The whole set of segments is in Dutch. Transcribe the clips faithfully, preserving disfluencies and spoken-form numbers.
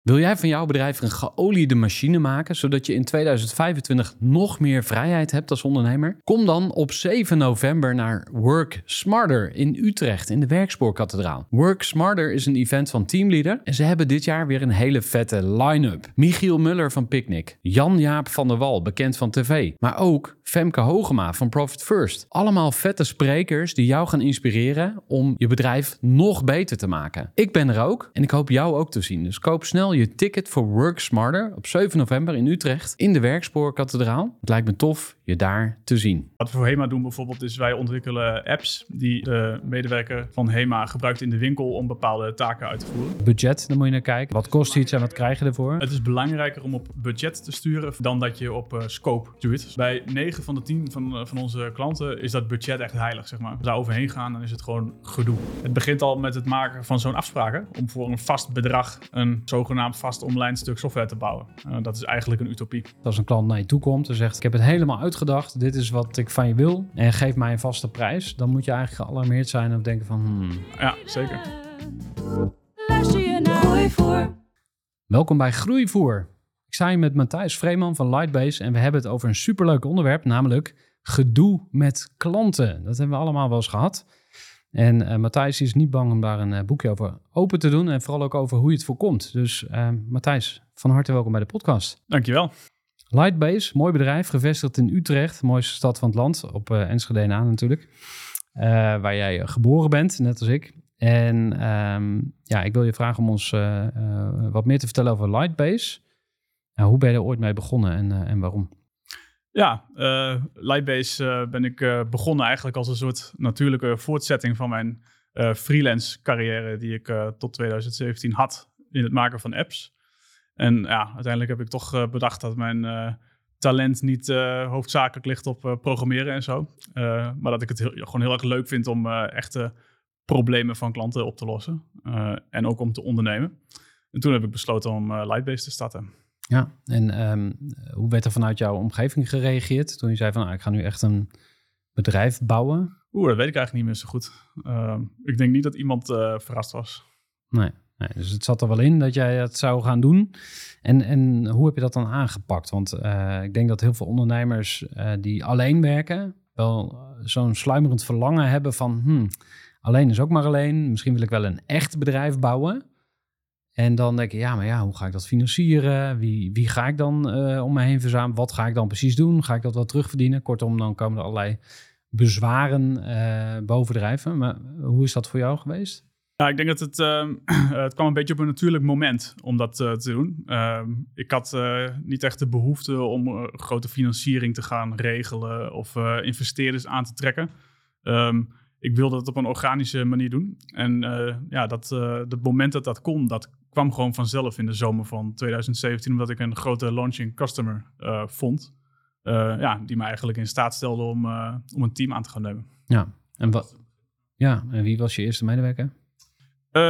Wil jij van jouw bedrijf een geoliede machine maken, zodat je in tweeduizend vijfentwintig nog meer vrijheid hebt als ondernemer? Kom dan op zeven november naar Work Smarter in Utrecht in de Werkspoorkathedraal. Work Smarter is een event van Teamleader en ze hebben dit jaar weer een hele vette line-up. Michiel Muller van Picnic, Jan-Jaap van der Wal, bekend van tv, maar ook Femke Hogema van Profit First. Allemaal vette sprekers die jou gaan inspireren om je bedrijf nog beter te maken. Ik ben er ook en ik hoop jou ook te zien. Dus koop snel je ticket voor Work Smarter op zeven november in Utrecht in de Werkspoorkathedraal. Het lijkt me tof je daar te zien. Wat we voor HEMA doen bijvoorbeeld is wij ontwikkelen apps die de medewerker van HEMA gebruikt in de winkel om bepaalde taken uit te voeren. Budget, daar moet je naar kijken. Wat kost iets en wat krijg je ervoor? Het is belangrijker om op budget te sturen dan dat je op uh, scope stuurt. Bij negen van de tien van, uh, van onze klanten is dat budget echt heilig, zeg maar. Als we daar overheen gaan, dan is het gewoon gedoe. Het begint al met het maken van zo'n afspraken om voor een vast bedrag een zogenaamd vast online stuk software te bouwen. Uh, dat is eigenlijk een utopie. Als een klant naar je toe komt en zegt, ik heb het helemaal uitgedacht, dit is wat ik van je wil en geef mij een vaste prijs, dan moet je eigenlijk gealarmeerd zijn en denken van, hmm. Ja, zeker. Luister je naar Groeivoer. Welkom bij Groeivoer. Ik sta hier met Matthijs Vreeman van Lightbase en we hebben het over een superleuk onderwerp, namelijk gedoe met klanten. Dat hebben we allemaal wel eens gehad. En uh, Matthijs is niet bang om daar een uh, boekje over open te doen en vooral ook over hoe je het voorkomt. Dus uh, Matthijs, van harte welkom bij de podcast. Dankjewel. Lightbase, mooi bedrijf, gevestigd in Utrecht, mooiste stad van het land, op uh, Enschede en aan natuurlijk. Uh, waar jij geboren bent, net als ik. En um, ja, ik wil je vragen om ons uh, uh, wat meer te vertellen over Lightbase. Uh, hoe ben je er ooit mee begonnen en, uh, en waarom? Ja, uh, Lightbase uh, ben ik uh, begonnen eigenlijk als een soort natuurlijke voortzetting van mijn uh, freelance carrière die ik uh, tot tweeduizend zeventien had in het maken van apps. En ja, uiteindelijk heb ik toch uh, bedacht dat mijn uh, talent niet uh, hoofdzakelijk ligt op uh, programmeren en zo. Uh, maar dat ik het heel, gewoon heel erg leuk vind om uh, echte problemen van klanten op te lossen. Uh, en ook om te ondernemen. En toen heb ik besloten om uh, Lightbase te starten. Ja, en um, hoe werd er vanuit jouw omgeving gereageerd toen je zei van, nou, ik ga nu echt een bedrijf bouwen? Oeh, dat weet ik eigenlijk niet meer zo goed. Uh, ik denk niet dat iemand uh, verrast was. Nee, nee, dus het zat er wel in dat jij het zou gaan doen. En, en hoe heb je dat dan aangepakt? Want uh, ik denk dat heel veel ondernemers uh, die alleen werken wel zo'n sluimerend verlangen hebben van, hmm, alleen is ook maar alleen. Misschien wil ik wel een echt bedrijf bouwen. En dan denk ik, ja, maar ja, hoe ga ik dat financieren? Wie, wie ga ik dan uh, om me heen verzamelen? Wat ga ik dan precies doen? Ga ik dat wel terugverdienen? Kortom, dan komen er allerlei bezwaren uh, bovendrijven. Maar hoe is dat voor jou geweest? Ja, ik denk dat het, uh, het kwam een beetje op een natuurlijk moment om dat uh, te doen. Uh, ik had uh, niet echt de behoefte om uh, grote financiering te gaan regelen of uh, investeerders aan te trekken. Um, ik wilde het op een organische manier doen. En uh, ja, dat, uh, het moment dat dat kon, dat kwam gewoon vanzelf in de zomer van tweeduizend zeventien, omdat ik een grote launching customer uh, vond. Uh, ja, die me eigenlijk in staat stelde om, uh, om een team aan te gaan nemen. Ja, en, wat, ja, en wie was je eerste medewerker? Uh,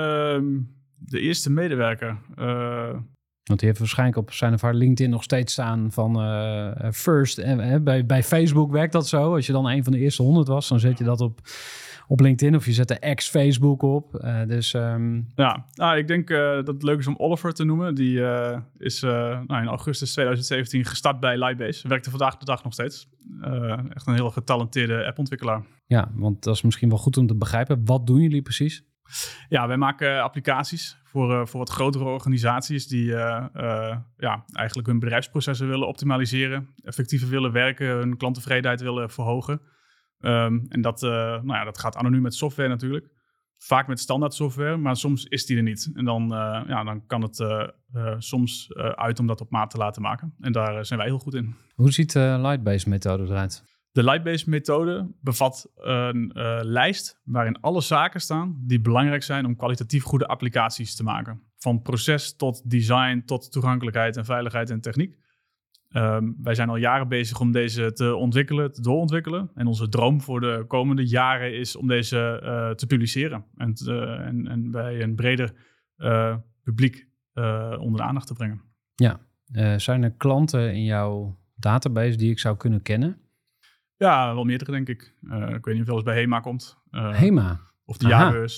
de eerste medewerker. Uh, Want die heeft waarschijnlijk op zijn of haar LinkedIn nog steeds staan van uh, first. En, uh, bij, bij Facebook werkt dat zo. Als je dan een van de eerste honderd was, dan zet je dat op, op LinkedIn. Of je zet de ex-Facebook op. Uh, dus, um... Ja, nou, ik denk uh, dat het leuk is om Oliver te noemen. Die uh, is uh, nou, in augustus tweeduizend zeventien gestart bij Lightbase. Werkte vandaag de dag nog steeds. Uh, echt een heel getalenteerde appontwikkelaar. Ja, want dat is misschien wel goed om te begrijpen. Wat doen jullie precies? Ja, wij maken applicaties voor, uh, voor wat grotere organisaties die uh, uh, ja, eigenlijk hun bedrijfsprocessen willen optimaliseren, effectiever willen werken, hun klanttevredenheid willen verhogen. Um, en dat, uh, nou ja, dat gaat anoniem met software natuurlijk. Vaak met standaard software, maar soms is die er niet. En dan, uh, ja, dan kan het uh, uh, soms uh, uit om dat op maat te laten maken. En daar uh, zijn wij heel goed in. Hoe ziet de Lightbase methode eruit? De Lightbase methode bevat een uh, lijst waarin alle zaken staan die belangrijk zijn om kwalitatief goede applicaties te maken. Van proces tot design, tot toegankelijkheid en veiligheid en techniek. Um, wij zijn al jaren bezig om deze te ontwikkelen, te doorontwikkelen. En onze droom voor de komende jaren is om deze uh, te publiceren. En, te, uh, en, en bij een breder uh, publiek uh, onder de aandacht te brengen. Ja, uh, zijn er klanten in jouw database die ik zou kunnen kennen? Ja, wel meerdere denk ik. Uh, ik weet niet of je wel eens bij HEMA komt. Uh, HEMA? Of de Aha. jaarbeurs.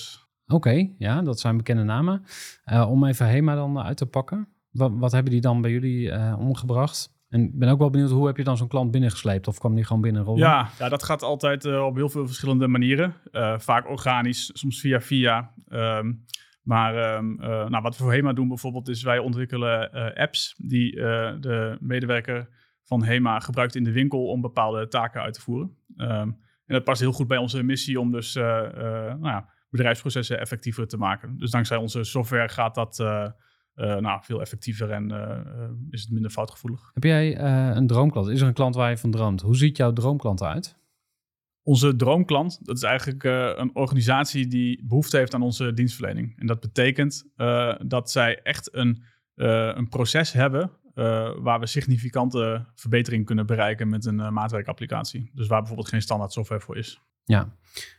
Oké, okay, ja, dat zijn bekende namen. Uh, om even HEMA dan uit te pakken. Wat, wat hebben die dan bij jullie uh, omgebracht? En ik ben ook wel benieuwd, hoe heb je dan zo'n klant binnengesleept? Of kwam die gewoon binnenrollen? Ja, ja, dat gaat altijd uh, op heel veel verschillende manieren. Uh, vaak organisch, soms via via. Um, maar um, uh, nou, wat we voor HEMA doen bijvoorbeeld is wij ontwikkelen uh, apps die uh, de medewerker van HEMA gebruikt in de winkel om bepaalde taken uit te voeren. Um, en dat past heel goed bij onze missie om dus uh, uh, nou ja, bedrijfsprocessen effectiever te maken. Dus dankzij onze software gaat dat uh, uh, nou, veel effectiever en uh, uh, is het minder foutgevoelig. Heb jij uh, een droomklant? Is er een klant waar je van droomt? Hoe ziet jouw droomklant eruit? Onze droomklant, dat is eigenlijk uh, een organisatie die behoefte heeft aan onze dienstverlening. En dat betekent uh, dat zij echt een, uh, een proces hebben uh, waar we significante verbetering kunnen bereiken met een uh, maatwerkapplicatie. Dus waar bijvoorbeeld geen standaard software voor is. Ja,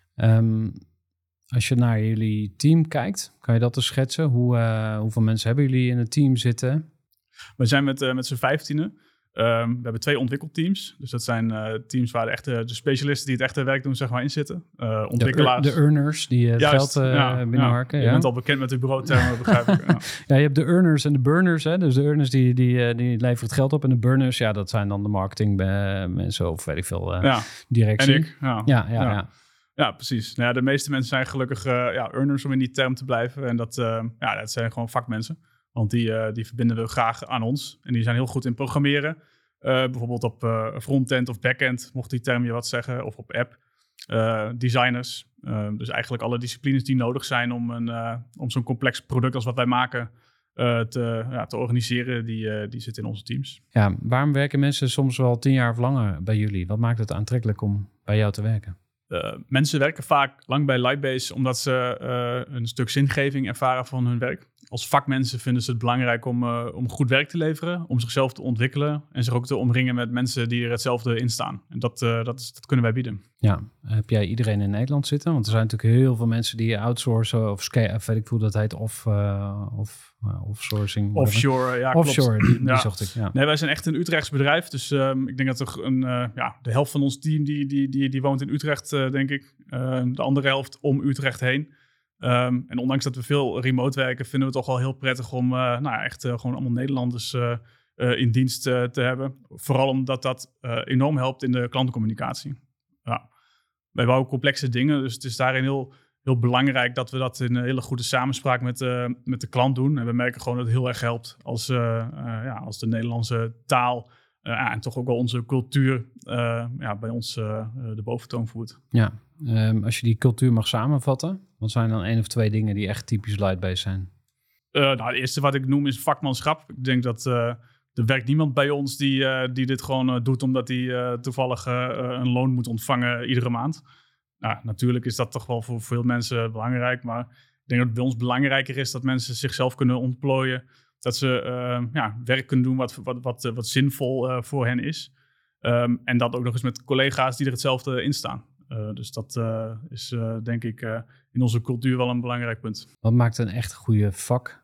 um, als je naar jullie team kijkt, kan je dat dus schetsen? Hoe, uh, hoeveel mensen hebben jullie in het team zitten? We zijn met, uh, met z'n vijftienen. Um, we hebben twee ontwikkelteams. Dus dat zijn uh, teams waar de, echte, de specialisten die het echte werk doen, zeg maar, in zitten. Uh, ontwikkelaars. De, de earners die uh, het Juist, geld uh, ja, binnenharken. Ja. Ja. Je bent al bekend met de bureautermen, begrijp ik. Ja. Ja, je hebt de earners en de burners. Hè? Dus de earners die, die, uh, die leveren het geld op. En de burners, ja, dat zijn dan de marketing uh, mensen of weet ik veel, uh, ja. directie. En ik, ja. Ja, ja, ja. ja. Ja, precies. Nou ja, de meeste mensen zijn gelukkig uh, ja, earners om in die term te blijven. En dat, uh, ja, dat zijn gewoon vakmensen. Want die, uh, die verbinden we graag aan ons. En die zijn heel goed in programmeren. Uh, bijvoorbeeld op uh, frontend of backend, mocht die term je wat zeggen. Of op app. Uh, designers. Uh, dus eigenlijk alle disciplines die nodig zijn om, een, uh, om zo'n complex product als wat wij maken uh, te, ja, te organiseren. Die, uh, die zitten in onze teams. Ja, waarom werken mensen soms wel tien jaar of langer bij jullie? Wat maakt het aantrekkelijk om bij jou te werken? Uh, mensen werken vaak lang bij Lightbase omdat ze uh, een stuk zingeving ervaren van hun werk. Als vakmensen vinden ze het belangrijk om, uh, om goed werk te leveren, om zichzelf te ontwikkelen en zich ook te omringen met mensen die er hetzelfde in staan. En dat, uh, dat, is, dat kunnen wij bieden. Ja, heb jij iedereen in Nederland zitten? Want er zijn natuurlijk heel veel mensen die outsourcen of scale, weet ik hoe dat heet, of, uh, of uh, offsourcing. Offshore, ja, Offshore, klopt. die, die ja. zocht ik. Ja. Nee, wij zijn echt een Utrechts bedrijf, dus um, ik denk dat er een, uh, ja, de helft van ons team die, die, die, die woont in Utrecht, uh, denk ik. Uh, de andere helft om Utrecht heen. Um, en ondanks dat we veel remote werken, vinden we het toch wel heel prettig om uh, nou ja, echt uh, gewoon allemaal Nederlanders uh, uh, in dienst uh, te hebben. Vooral omdat dat uh, enorm helpt in de klantencommunicatie. Ja. Wij bouwen complexe dingen, dus het is daarin heel, heel belangrijk dat we dat in een hele goede samenspraak met, uh, met de klant doen. En we merken gewoon dat het heel erg helpt als, uh, uh, ja, als de Nederlandse taal uh, ja, en toch ook wel onze cultuur uh, ja, bij ons uh, de boventoon voert. Ja, um, als je die cultuur mag samenvatten, wat zijn dan één of twee dingen die echt typisch Lightbase zijn? Uh, nou, het eerste wat ik noem is vakmanschap. Ik denk dat uh, er werkt niemand bij ons die, uh, die dit gewoon uh, doet omdat hij uh, toevallig uh, een loon moet ontvangen iedere maand. Nou, natuurlijk is dat toch wel voor veel mensen belangrijk, maar ik denk dat het bij ons belangrijker is dat mensen zichzelf kunnen ontplooien. Dat ze uh, ja, werk kunnen doen wat, wat, wat, wat zinvol uh, voor hen is. Um, en dat ook nog eens met collega's die er hetzelfde in staan. Uh, dus dat uh, is uh, denk ik uh, in onze cultuur wel een belangrijk punt. Wat maakt een echt goede vak,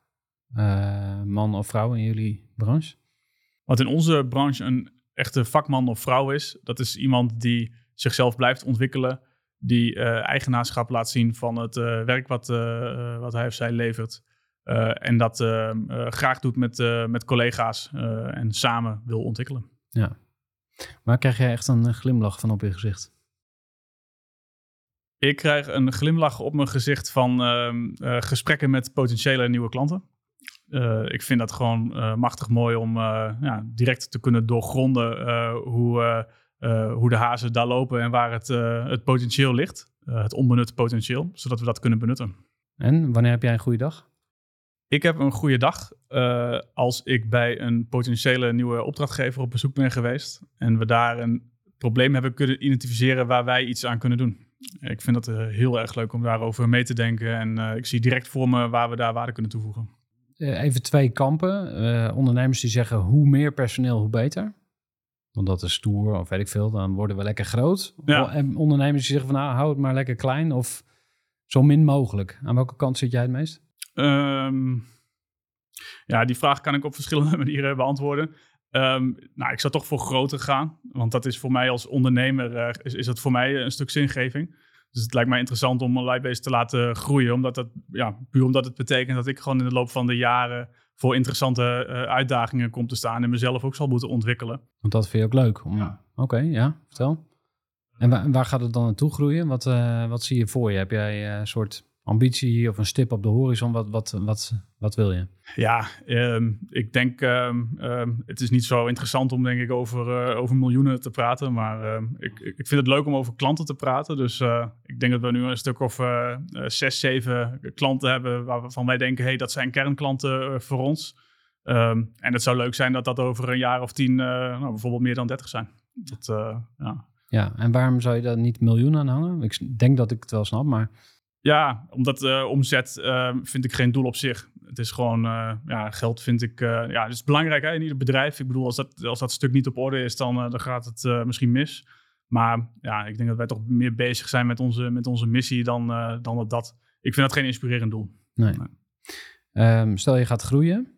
uh, man of vrouw in jullie branche? Wat in onze branche een echte vakman of vrouw is, dat is iemand die zichzelf blijft ontwikkelen, die uh, eigenaarschap laat zien van het uh, werk wat, uh, wat hij of zij levert. Uh, en dat uh, uh, graag doet met, uh, met collega's uh, en samen wil ontwikkelen. Ja. Maar krijg jij echt een glimlach van op je gezicht? Ik krijg een glimlach op mijn gezicht van uh, uh, gesprekken met potentiële nieuwe klanten. Uh, ik vind dat gewoon uh, machtig mooi om uh, ja, direct te kunnen doorgronden uh, hoe, uh, uh, hoe de hazen daar lopen en waar het, uh, het potentieel ligt. Uh, het onbenutte potentieel, zodat we dat kunnen benutten. En wanneer heb jij een goede dag? Ik heb een goede dag uh, als ik bij een potentiële nieuwe opdrachtgever op bezoek ben geweest en we daar een probleem hebben kunnen identificeren waar wij iets aan kunnen doen. Ik vind het uh, heel erg leuk om daarover mee te denken en uh, ik zie direct voor me waar we daar waarde kunnen toevoegen. Uh, even twee kampen. Uh, ondernemers die zeggen hoe meer personeel, hoe beter. Want dat is stoer of weet ik veel, dan worden we lekker groot. Ja. En ondernemers die zeggen van nou, hou het maar lekker klein of zo min mogelijk. Aan welke kant zit jij het meest? Um, ja, die vraag kan ik op verschillende manieren beantwoorden. Um, nou, ik zou toch voor groter gaan. Want dat is voor mij als ondernemer, uh, is, is dat voor mij een stuk zingeving. Dus het lijkt mij interessant om Lightbase te laten groeien. Omdat dat, ja, puur omdat het betekent dat ik gewoon in de loop van de jaren voor interessante uh, uitdagingen kom te staan en mezelf ook zal moeten ontwikkelen. Want dat vind je ook leuk. Om... Ja. Oké, okay, ja, vertel. En waar, waar gaat het dan naartoe groeien? Wat, uh, wat zie je voor je? Heb jij een uh, soort ambitie of een stip op de horizon? Wat, wat, wat, wat wil je? Ja, um, ik denk, um, um, het is niet zo interessant om denk ik over, uh, over miljoenen te praten, maar um, ik, ik vind het leuk om over klanten te praten. Dus uh, ik denk dat we nu een stuk of uh, uh, zes, zeven klanten hebben waarvan wij denken, hey, dat zijn kernklanten uh, voor ons. Um, en het zou leuk zijn dat dat over een jaar of tien, uh, nou, bijvoorbeeld meer dan dertig zijn. Dat, uh, ja. ja, en waarom zou je daar niet miljoen aan hangen? Ik denk dat ik het wel snap, maar... Ja, omdat uh, omzet uh, vind ik geen doel op zich. Het is gewoon, uh, ja, geld vind ik, uh, ja, het is belangrijk hè, in ieder bedrijf. Ik bedoel, als dat, als dat stuk niet op orde is, dan, uh, dan gaat het uh, misschien mis. Maar ja, ik denk dat wij toch meer bezig zijn met onze, met onze missie dan, uh, dan dat, dat. Ik vind dat geen inspirerend doel. Nee. nee. Um, stel je gaat groeien,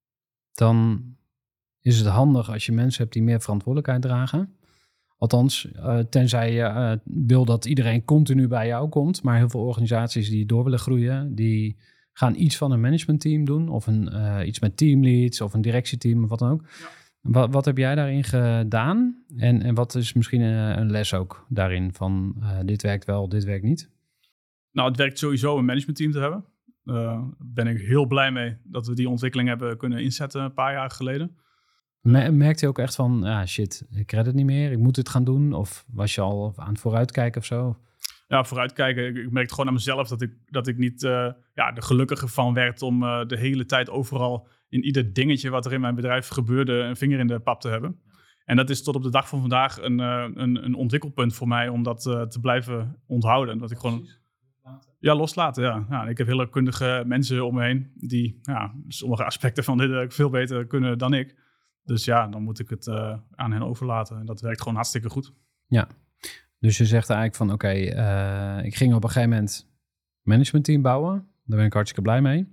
dan is het handig als je mensen hebt die meer verantwoordelijkheid dragen. Althans, uh, tenzij je uh, wil dat iedereen continu bij jou komt. Maar heel veel organisaties die door willen groeien, die gaan iets van een managementteam doen. Of een, uh, iets met teamleads of een directieteam of wat dan ook. Ja. Wat, wat heb jij daarin gedaan? En, en wat is misschien een, een les ook daarin van uh, dit werkt wel, dit werkt niet? Nou, het werkt sowieso een managementteam te hebben. Daar uh, ben ik heel blij mee dat we die ontwikkeling hebben kunnen inzetten een paar jaar geleden. Merkte je ook echt van, ah shit, ik red het niet meer, ik moet het gaan doen? Of was je al aan het vooruitkijken of zo? Ja, vooruitkijken. Ik, ik merkte gewoon aan mezelf dat ik, dat ik niet uh, ja, er gelukkiger van werd om uh, de hele tijd overal in ieder dingetje wat er in mijn bedrijf gebeurde een vinger in de pap te hebben. En dat is tot op de dag van vandaag een, uh, een, een ontwikkelpunt voor mij om dat uh, te blijven onthouden. Dat ik gewoon... Ja, loslaten, ja. ja. Ik heb hele kundige mensen om me heen die ja, sommige aspecten van dit uh, veel beter kunnen dan ik. Dus ja, dan moet ik het uh, aan hen overlaten. En dat werkt gewoon hartstikke goed. Ja, dus je zegt eigenlijk van oké, okay, uh, ik ging op een gegeven moment managementteam bouwen. Daar ben ik hartstikke blij mee.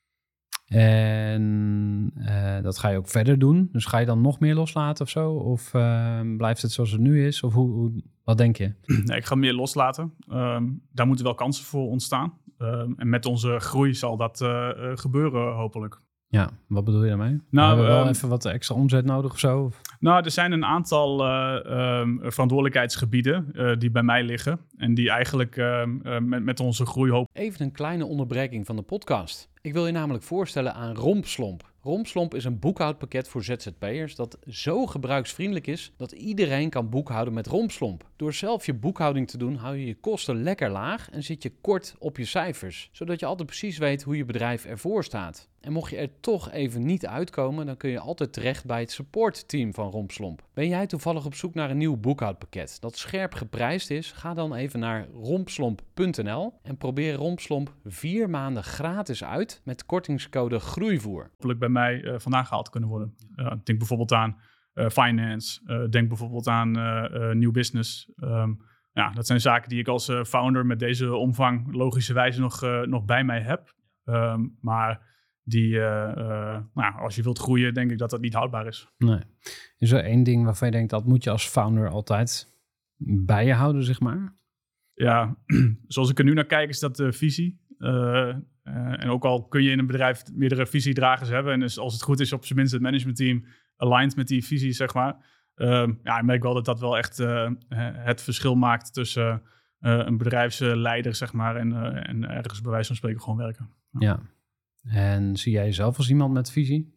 En uh, dat ga je ook verder doen. Dus ga je dan nog meer loslaten of zo? Of uh, blijft het zoals het nu is? Of hoe, hoe, wat denk je? Nee, ik ga meer loslaten. Um, daar moeten wel kansen voor ontstaan. Um, en met onze groei zal dat uh, uh, gebeuren hopelijk. Ja, wat bedoel je daarmee? Nou, we hebben wel um, even wat extra omzet nodig of zo? Of? Nou, er zijn een aantal uh, um, verantwoordelijkheidsgebieden uh, die bij mij liggen. En die eigenlijk uh, uh, met, met onze groei hoop... Even een kleine onderbreking van de podcast. Ik wil je namelijk voorstellen aan Rompslomp. Rompslomp is een boekhoudpakket voor Z Z P'ers dat zo gebruiksvriendelijk is dat iedereen kan boekhouden met Rompslomp. Door zelf je boekhouding te doen hou je je kosten lekker laag en zit je kort op je cijfers, zodat je altijd precies weet hoe je bedrijf ervoor staat. En mocht je er toch even niet uitkomen, dan kun je altijd terecht bij het supportteam van Rompslomp. Ben jij toevallig op zoek naar een nieuw boekhoudpakket dat scherp geprijsd is? Ga dan even naar rompslomp punt n l en probeer Rompslomp vier maanden gratis uit met kortingscode GROEIVOER. Bij mij uh, vandaan gehaald kunnen worden. Uh, denk bijvoorbeeld aan uh, finance, uh, denk bijvoorbeeld aan uh, uh, new business. Um, ja, dat zijn zaken die ik als uh, founder met deze omvang logischerwijze nog, uh, nog bij mij heb. Um, maar die, uh, uh, nou, als je wilt groeien, denk ik dat dat niet houdbaar is. Nee. Is er één ding waarvan je denkt, dat moet je als founder altijd bij je houden, zeg maar? Ja, zoals ik er nu naar kijk, is dat de visie. Uh, Uh, en ook al kun je in een bedrijf meerdere visiedragers hebben en dus als het goed is op zijn minst het managementteam aligned met die visie, zeg maar. Uh, ja, ik merk wel dat dat wel echt uh, het verschil maakt tussen uh, een bedrijfsleider, zeg maar, en, uh, en ergens bij wijze van spreken gewoon werken. Ja. ja. En zie jij jezelf als iemand met visie?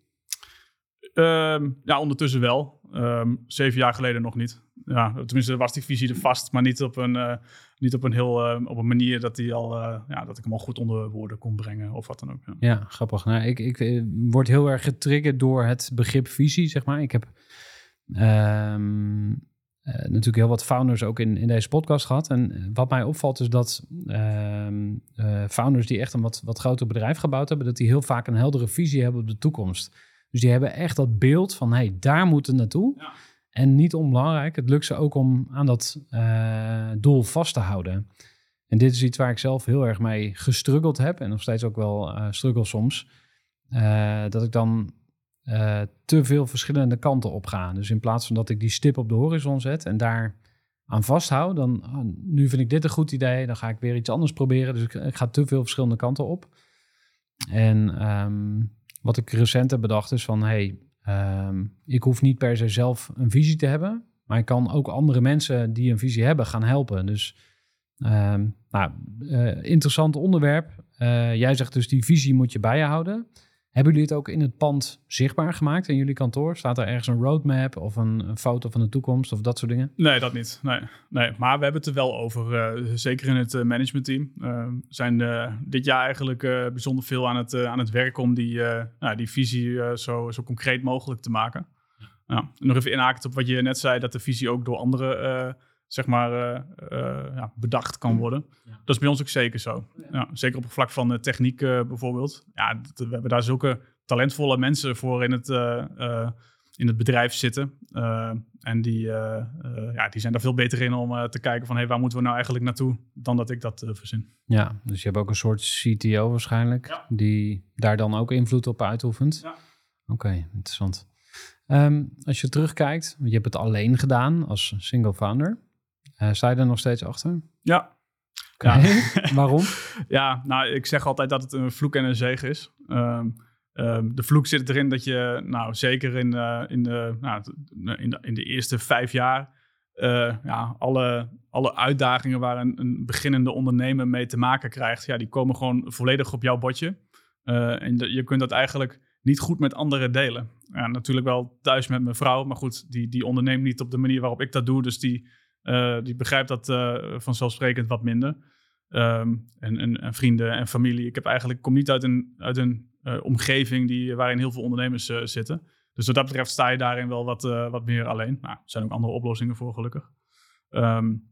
Uh, ja, ondertussen wel. Um, zeven jaar geleden nog niet. Ja, tenminste was die visie er vast, maar niet op een, uh, niet op een heel uh, op een manier dat, die al, uh, ja, dat ik hem al goed onder woorden kon brengen of wat dan ook. Ja, ja grappig. Nou, ik, ik, ik word heel erg getriggerd door het begrip visie, zeg maar. Ik heb um, uh, natuurlijk heel wat founders ook in, in deze podcast gehad. En wat mij opvalt is dat um, uh, founders die echt een wat, wat groter bedrijf gebouwd hebben, dat die heel vaak een heldere visie hebben op de toekomst. Dus die hebben echt dat beeld van, hé, hey, daar moet het naartoe. Ja. En niet onbelangrijk, het lukt ze ook om aan dat uh, doel vast te houden. En dit is iets waar ik zelf heel erg mee gestruggeld heb. En nog steeds ook wel uh, struggle soms. Uh, dat ik dan uh, te veel verschillende kanten op ga. Dus in plaats van dat ik die stip op de horizon zet en daar aan vasthoud, dan oh, nu vind ik dit een goed idee, dan ga ik weer iets anders proberen. Dus ik, ik ga te veel verschillende kanten op. En um, wat ik recent heb bedacht is van, hey, um, ik hoef niet per se zelf een visie te hebben, maar ik kan ook andere mensen die een visie hebben gaan helpen. Dus um, nou, uh, interessant onderwerp. Uh, jij zegt dus die visie moet je bij je houden. Hebben jullie het ook in het pand zichtbaar gemaakt in jullie kantoor? Staat er ergens een roadmap of een, een foto van de toekomst of dat soort dingen? Nee, dat niet. Nee, nee. Maar we hebben het er wel over. Uh, zeker in het uh, managementteam. We uh, zijn uh, dit jaar eigenlijk uh, bijzonder veel aan het, uh, aan het werken om die, uh, nou, die visie uh, zo, zo concreet mogelijk te maken. Ja. En nog even inhakend op wat je net zei, dat de visie ook door anderen uh, zeg maar, uh, uh, ja, bedacht kan worden. Ja. Dat is bij ons ook zeker zo. Ja. Ja, zeker op het vlak van uh, techniek uh, bijvoorbeeld. Ja, dat, we hebben daar zulke talentvolle mensen voor in het, uh, uh, in het bedrijf zitten. Uh, en die, uh, uh, ja, die zijn daar veel beter in om uh, te kijken van, hey, waar moeten we nou eigenlijk naartoe, dan dat ik dat uh, verzin. Ja, dus je hebt ook een soort C T O waarschijnlijk, ja, die daar dan ook invloed op uitoefent. Ja. Oké, okay, interessant. Um, als je terugkijkt, je hebt het alleen gedaan als single founder. Uh, sta je er nog steeds achter? Ja. Okay. Ja. Waarom? Ja, nou, ik zeg altijd dat het een vloek en een zegen is. Um, um, de vloek zit erin dat je, nou, zeker in, uh, in, de, nou, in, de, in de eerste vijf jaar, uh, ja, alle, alle uitdagingen waar een, een beginnende ondernemer mee te maken krijgt, ja, die komen gewoon volledig op jouw bordje. Uh, en de, je kunt dat eigenlijk niet goed met anderen delen. Ja, natuurlijk wel thuis met mijn vrouw, maar goed, die, die onderneemt niet op de manier waarop ik dat doe, dus die... Uh, die begrijpt dat uh, vanzelfsprekend wat minder. Um, en, en, en vrienden en familie. Ik heb eigenlijk, kom niet uit een, uit een uh, omgeving die, waarin heel veel ondernemers uh, zitten. Dus wat dat betreft sta je daarin wel wat, uh, wat meer alleen. Nou, er zijn ook andere oplossingen voor, gelukkig. Um,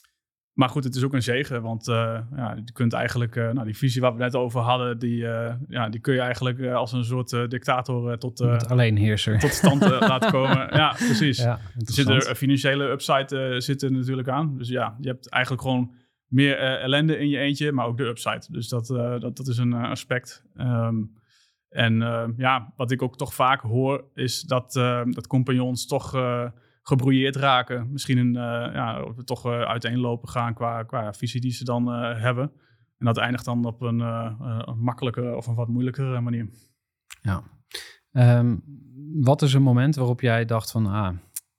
maar goed, het is ook een zegen. Want uh, ja, je kunt eigenlijk, uh, nou, die visie waar we net over hadden, die, uh, ja, die kun je eigenlijk uh, als een soort uh, dictator uh, tot, uh, alleenheerser. tot stand uh, laten komen. Ja, precies. Ja, er zit een financiële upside uh, zit er natuurlijk aan. Dus ja, je hebt eigenlijk gewoon meer uh, ellende in je eentje, maar ook de upside. Dus dat, uh, dat, dat is een uh, aspect. Um, en uh, ja, wat ik ook toch vaak hoor, is dat, uh, dat compagnons toch uh, gebrouilleerd raken. Misschien een, uh, ja, toch uh, uiteenlopen gaan qua, qua visie die ze dan uh, hebben. En dat eindigt dan op een, uh, uh, een makkelijke of een wat moeilijkere manier. Ja. Um, wat is een moment waarop jij dacht van, ah,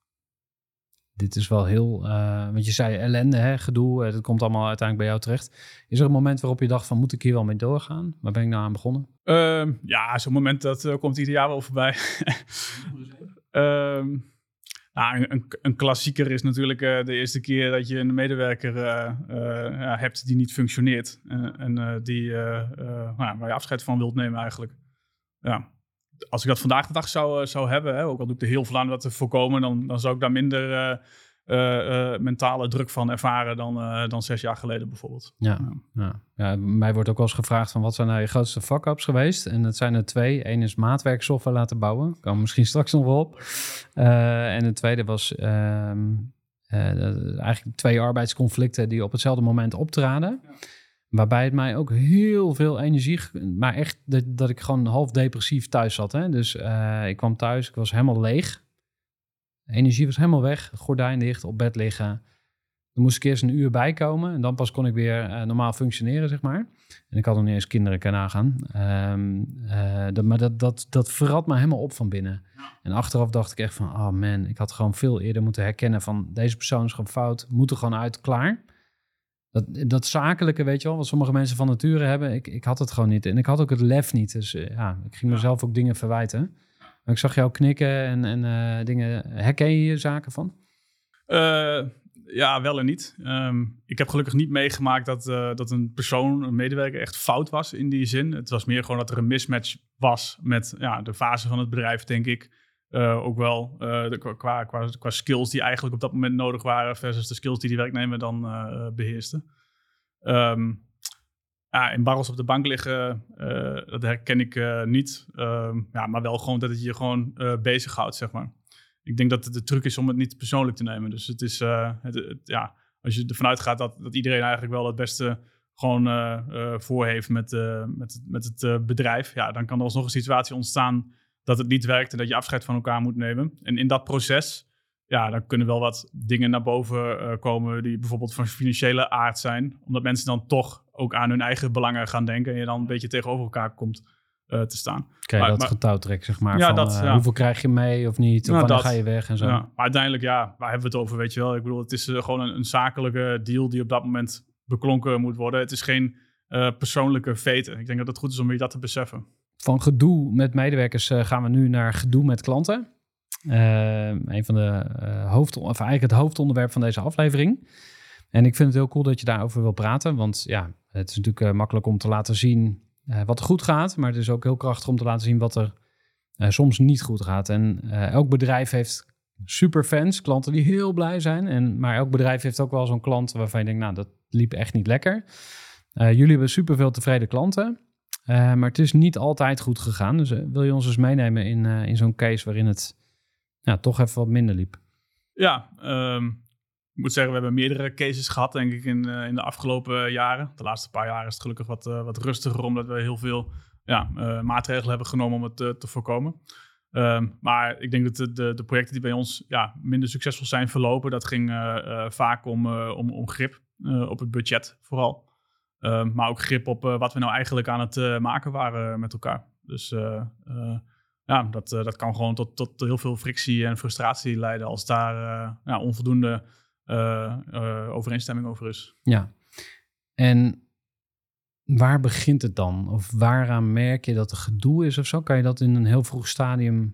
dit is wel heel, uh, want je zei ellende, hè, gedoe, uh, dat komt allemaal uiteindelijk bij jou terecht. Is er een moment waarop je dacht van, moet ik hier wel mee doorgaan? Waar ben ik nou aan begonnen? Um, ja, zo'n moment dat uh, komt ieder jaar wel voorbij. um, nou, een, een klassieker is natuurlijk uh, de eerste keer dat je een medewerker uh, uh, ja, hebt die niet functioneert. Uh, en uh, die, uh, uh, nou, waar je afscheid van wilt nemen eigenlijk. Ja. Als ik dat vandaag de dag zou, uh, zou hebben, hè, ook al doe ik er heel veel aan dat te voorkomen, dan, dan zou ik daar minder uh, uh, uh, mentale druk van ervaren dan, uh, dan zes jaar geleden bijvoorbeeld. Ja, ja. Ja, mij wordt ook wel eens gevraagd van wat zijn nou je grootste fuck-ups geweest? En dat zijn er twee. Eén is maatwerksoftware laten bouwen. Kan misschien straks nog wel op. Uh, en de tweede was uh, uh, eigenlijk twee arbeidsconflicten die op hetzelfde moment optraden. Ja. Waarbij het mij ook heel veel energie... Maar echt dat, dat ik gewoon half depressief thuis zat. Hè? Dus uh, ik kwam thuis, ik was helemaal leeg. De energie was helemaal weg. Gordijn dicht, op bed liggen. Dan moest ik eerst een uur bijkomen. En dan pas kon ik weer uh, normaal functioneren, zeg maar. En ik had nog niet eens kinderen kunnen nagaan. Um, uh, dat, maar dat, dat, dat verrat me helemaal op van binnen. Ja. En achteraf dacht ik echt van... Oh man, ik had gewoon veel eerder moeten herkennen van... Deze persoon is gewoon fout, moet er gewoon uit, klaar. Dat, dat zakelijke, weet je wel, wat sommige mensen van nature hebben. Ik, ik had het gewoon niet. En ik had ook het lef niet. Dus uh, ja, ik ging mezelf ook dingen verwijten. Maar ik zag jou knikken en, en uh, dingen. Herken je hier zaken van? Uh, ja, wel en niet. Um, ik heb gelukkig niet meegemaakt dat, uh, dat een persoon, een medewerker, echt fout was in die zin. Het was meer gewoon dat er een mismatch was met ja, de fase van het bedrijf, denk ik. Uh, ook wel uh, de, qua, qua, qua skills die eigenlijk op dat moment nodig waren versus de skills die die werknemer dan uh, beheerste. Um, ja, in barrels op de bank liggen, uh, dat herken ik uh, niet. Um, ja, maar wel gewoon dat het je gewoon uh, bezighoudt, zeg maar. Ik denk dat het de truc is om het niet persoonlijk te nemen. Dus het is, uh, het, het, ja, als je ervan uitgaat dat, dat iedereen eigenlijk wel het beste gewoon uh, uh, voor heeft met, uh, met, met het uh, bedrijf, ja, dan kan er alsnog een situatie ontstaan dat het niet werkt en dat je afscheid van elkaar moet nemen. En in dat proces ja, dan kunnen wel wat dingen naar boven uh, komen die bijvoorbeeld van financiële aard zijn. Omdat mensen dan toch ook aan hun eigen belangen gaan denken en je dan een beetje tegenover elkaar komt uh, te staan. Krijg je dat maar, getouwtrek, zeg maar, ja, van dat, uh, ja. hoeveel krijg je mee of niet, of nou, wanneer dat, ga je weg en zo. Ja, maar uiteindelijk, ja, waar hebben we het over, weet je wel? Ik bedoel, het is uh, gewoon een, een zakelijke deal die op dat moment beklonken moet worden. Het is geen uh, persoonlijke veten. Ik denk dat het goed is om je dat te beseffen. Van gedoe met medewerkers uh, gaan we nu naar gedoe met klanten. Uh, een van de uh, hoofd, of eigenlijk het hoofdonderwerp van deze aflevering. En ik vind het heel cool dat je daarover wil praten. Want ja, het is natuurlijk uh, makkelijk om te laten zien uh, wat er goed gaat. Maar het is ook heel krachtig om te laten zien wat er uh, soms niet goed gaat. En uh, elk bedrijf heeft superfans, klanten die heel blij zijn. En, maar elk bedrijf heeft ook wel zo'n klant waarvan je denkt, nou, dat liep echt niet lekker. Uh, jullie hebben superveel tevreden klanten. Uh, maar het is niet altijd goed gegaan. Dus uh, wil je ons eens meenemen in, uh, in zo'n case waarin het ja, toch even wat minder liep? Ja, um, ik moet zeggen, we hebben meerdere cases gehad, denk ik, in, uh, in de afgelopen jaren. De laatste paar jaar is het gelukkig wat, uh, wat rustiger, omdat we heel veel ja, uh, maatregelen hebben genomen om het uh, te voorkomen. Um, maar ik denk dat de, de, de projecten die bij ons ja, minder succesvol zijn verlopen, dat ging uh, uh, vaak om, uh, om, om grip uh, op het budget vooral. Um, maar ook grip op uh, wat we nou eigenlijk aan het uh, maken waren met elkaar. Dus uh, uh, ja, dat, uh, dat kan gewoon tot, tot heel veel frictie en frustratie leiden als daar uh, ja, onvoldoende uh, uh, overeenstemming over is. Ja, en waar begint het dan? Of waaraan merk je dat er gedoe is of zo? Kan je dat in een heel vroeg stadium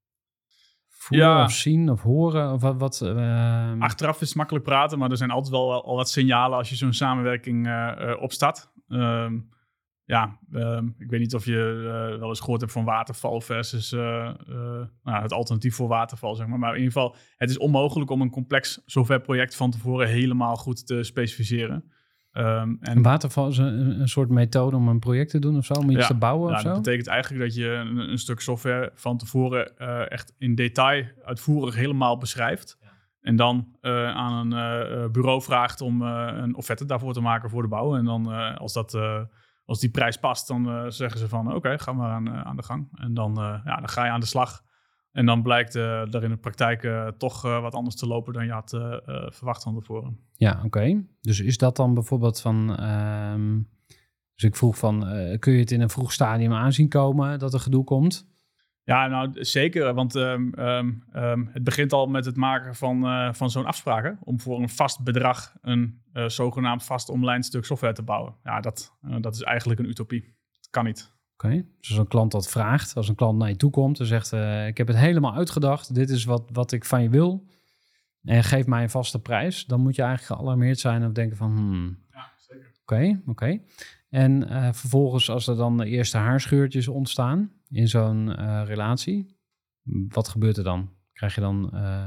voelen ja. of zien of horen? Of wat, wat, uh... Achteraf is het makkelijk praten, maar er zijn altijd wel al wat signalen als je zo'n samenwerking uh, uh, opstart. Um, ja, um, ik weet niet of je uh, wel eens gehoord hebt van waterval versus uh, uh, nou, het alternatief voor waterval, zeg maar. Maar in ieder geval, het is onmogelijk om een complex softwareproject van tevoren helemaal goed te specificeren. Um, en een waterval is een, een soort methode om een project te doen of zo, om iets ja, te bouwen ja, of zo? Dat betekent eigenlijk dat je een, een stuk software van tevoren uh, echt in detail uitvoerig helemaal beschrijft. Ja. En dan uh, aan een uh, bureau vraagt om uh, een offerte daarvoor te maken voor de bouw. En dan uh, als, dat, uh, als die prijs past, dan uh, zeggen ze van oké, okay, ga maar aan, uh, aan de gang. En dan, uh, ja, dan ga je aan de slag. En dan blijkt uh, er in de praktijk uh, toch uh, wat anders te lopen dan je had uh, uh, verwacht van tevoren. Ja, oké. Okay. Dus is dat dan bijvoorbeeld van... Um, dus ik vroeg van, uh, kun je het in een vroeg stadium aanzien komen dat er gedoe komt? Ja, nou zeker, want um, um, um, het begint al met het maken van, uh, van zo'n afspraken om voor een vast bedrag een uh, zogenaamd vast online stuk software te bouwen. Ja, dat, uh, dat is eigenlijk een utopie. Dat kan niet. Oké, okay. Dus als een klant dat vraagt, als een klant naar je toe komt en zegt, uh, ik heb het helemaal uitgedacht, dit is wat, wat ik van je wil en geef mij een vaste prijs, dan moet je eigenlijk gealarmeerd zijn of denken van, hmm. Ja, zeker. Oké, okay, oké. Okay. En uh, vervolgens als er dan de eerste haarscheurtjes ontstaan in zo'n uh, relatie, wat gebeurt er dan? Krijg je dan uh,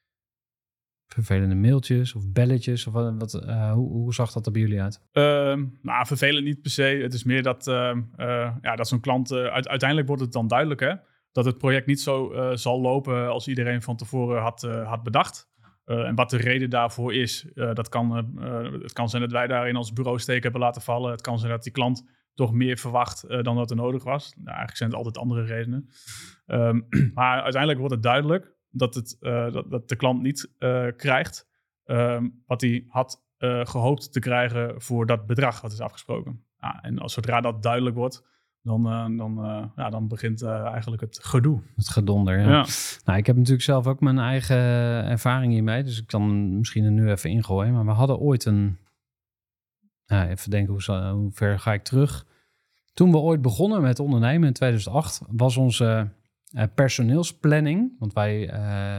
vervelende mailtjes of belletjes? Of wat, wat, uh, hoe, hoe zag dat er bij jullie uit? Uh, nou, vervelend niet per se. Het is meer dat, uh, uh, ja, dat zo'n klant... Uh, uiteindelijk wordt het dan duidelijk, hè, dat het project niet zo uh, zal lopen als iedereen van tevoren had, uh, had bedacht. Uh, en wat de reden daarvoor is, uh, dat kan, uh, het kan zijn dat wij daar in ons bureau steek hebben laten vallen. Het kan zijn dat die klant toch meer verwacht uh, dan dat er nodig was. Nou, eigenlijk zijn het altijd andere redenen. Um, maar uiteindelijk wordt het duidelijk dat, het, uh, dat, dat de klant niet uh, krijgt um, wat hij had uh, gehoopt te krijgen voor dat bedrag wat is afgesproken. Nou, en als zodra dat duidelijk wordt, dan, uh, dan, uh, ja, dan begint uh, eigenlijk het gedoe. Het gedonder, ja. ja. Nou, ik heb natuurlijk zelf ook mijn eigen ervaring hiermee, dus ik kan misschien er nu even ingooien. Maar we hadden ooit een... Nou, even denken, hoe, hoe ver ga ik terug? Toen we ooit begonnen met ondernemen in tweeduizend acht, was onze uh, personeelsplanning. Want wij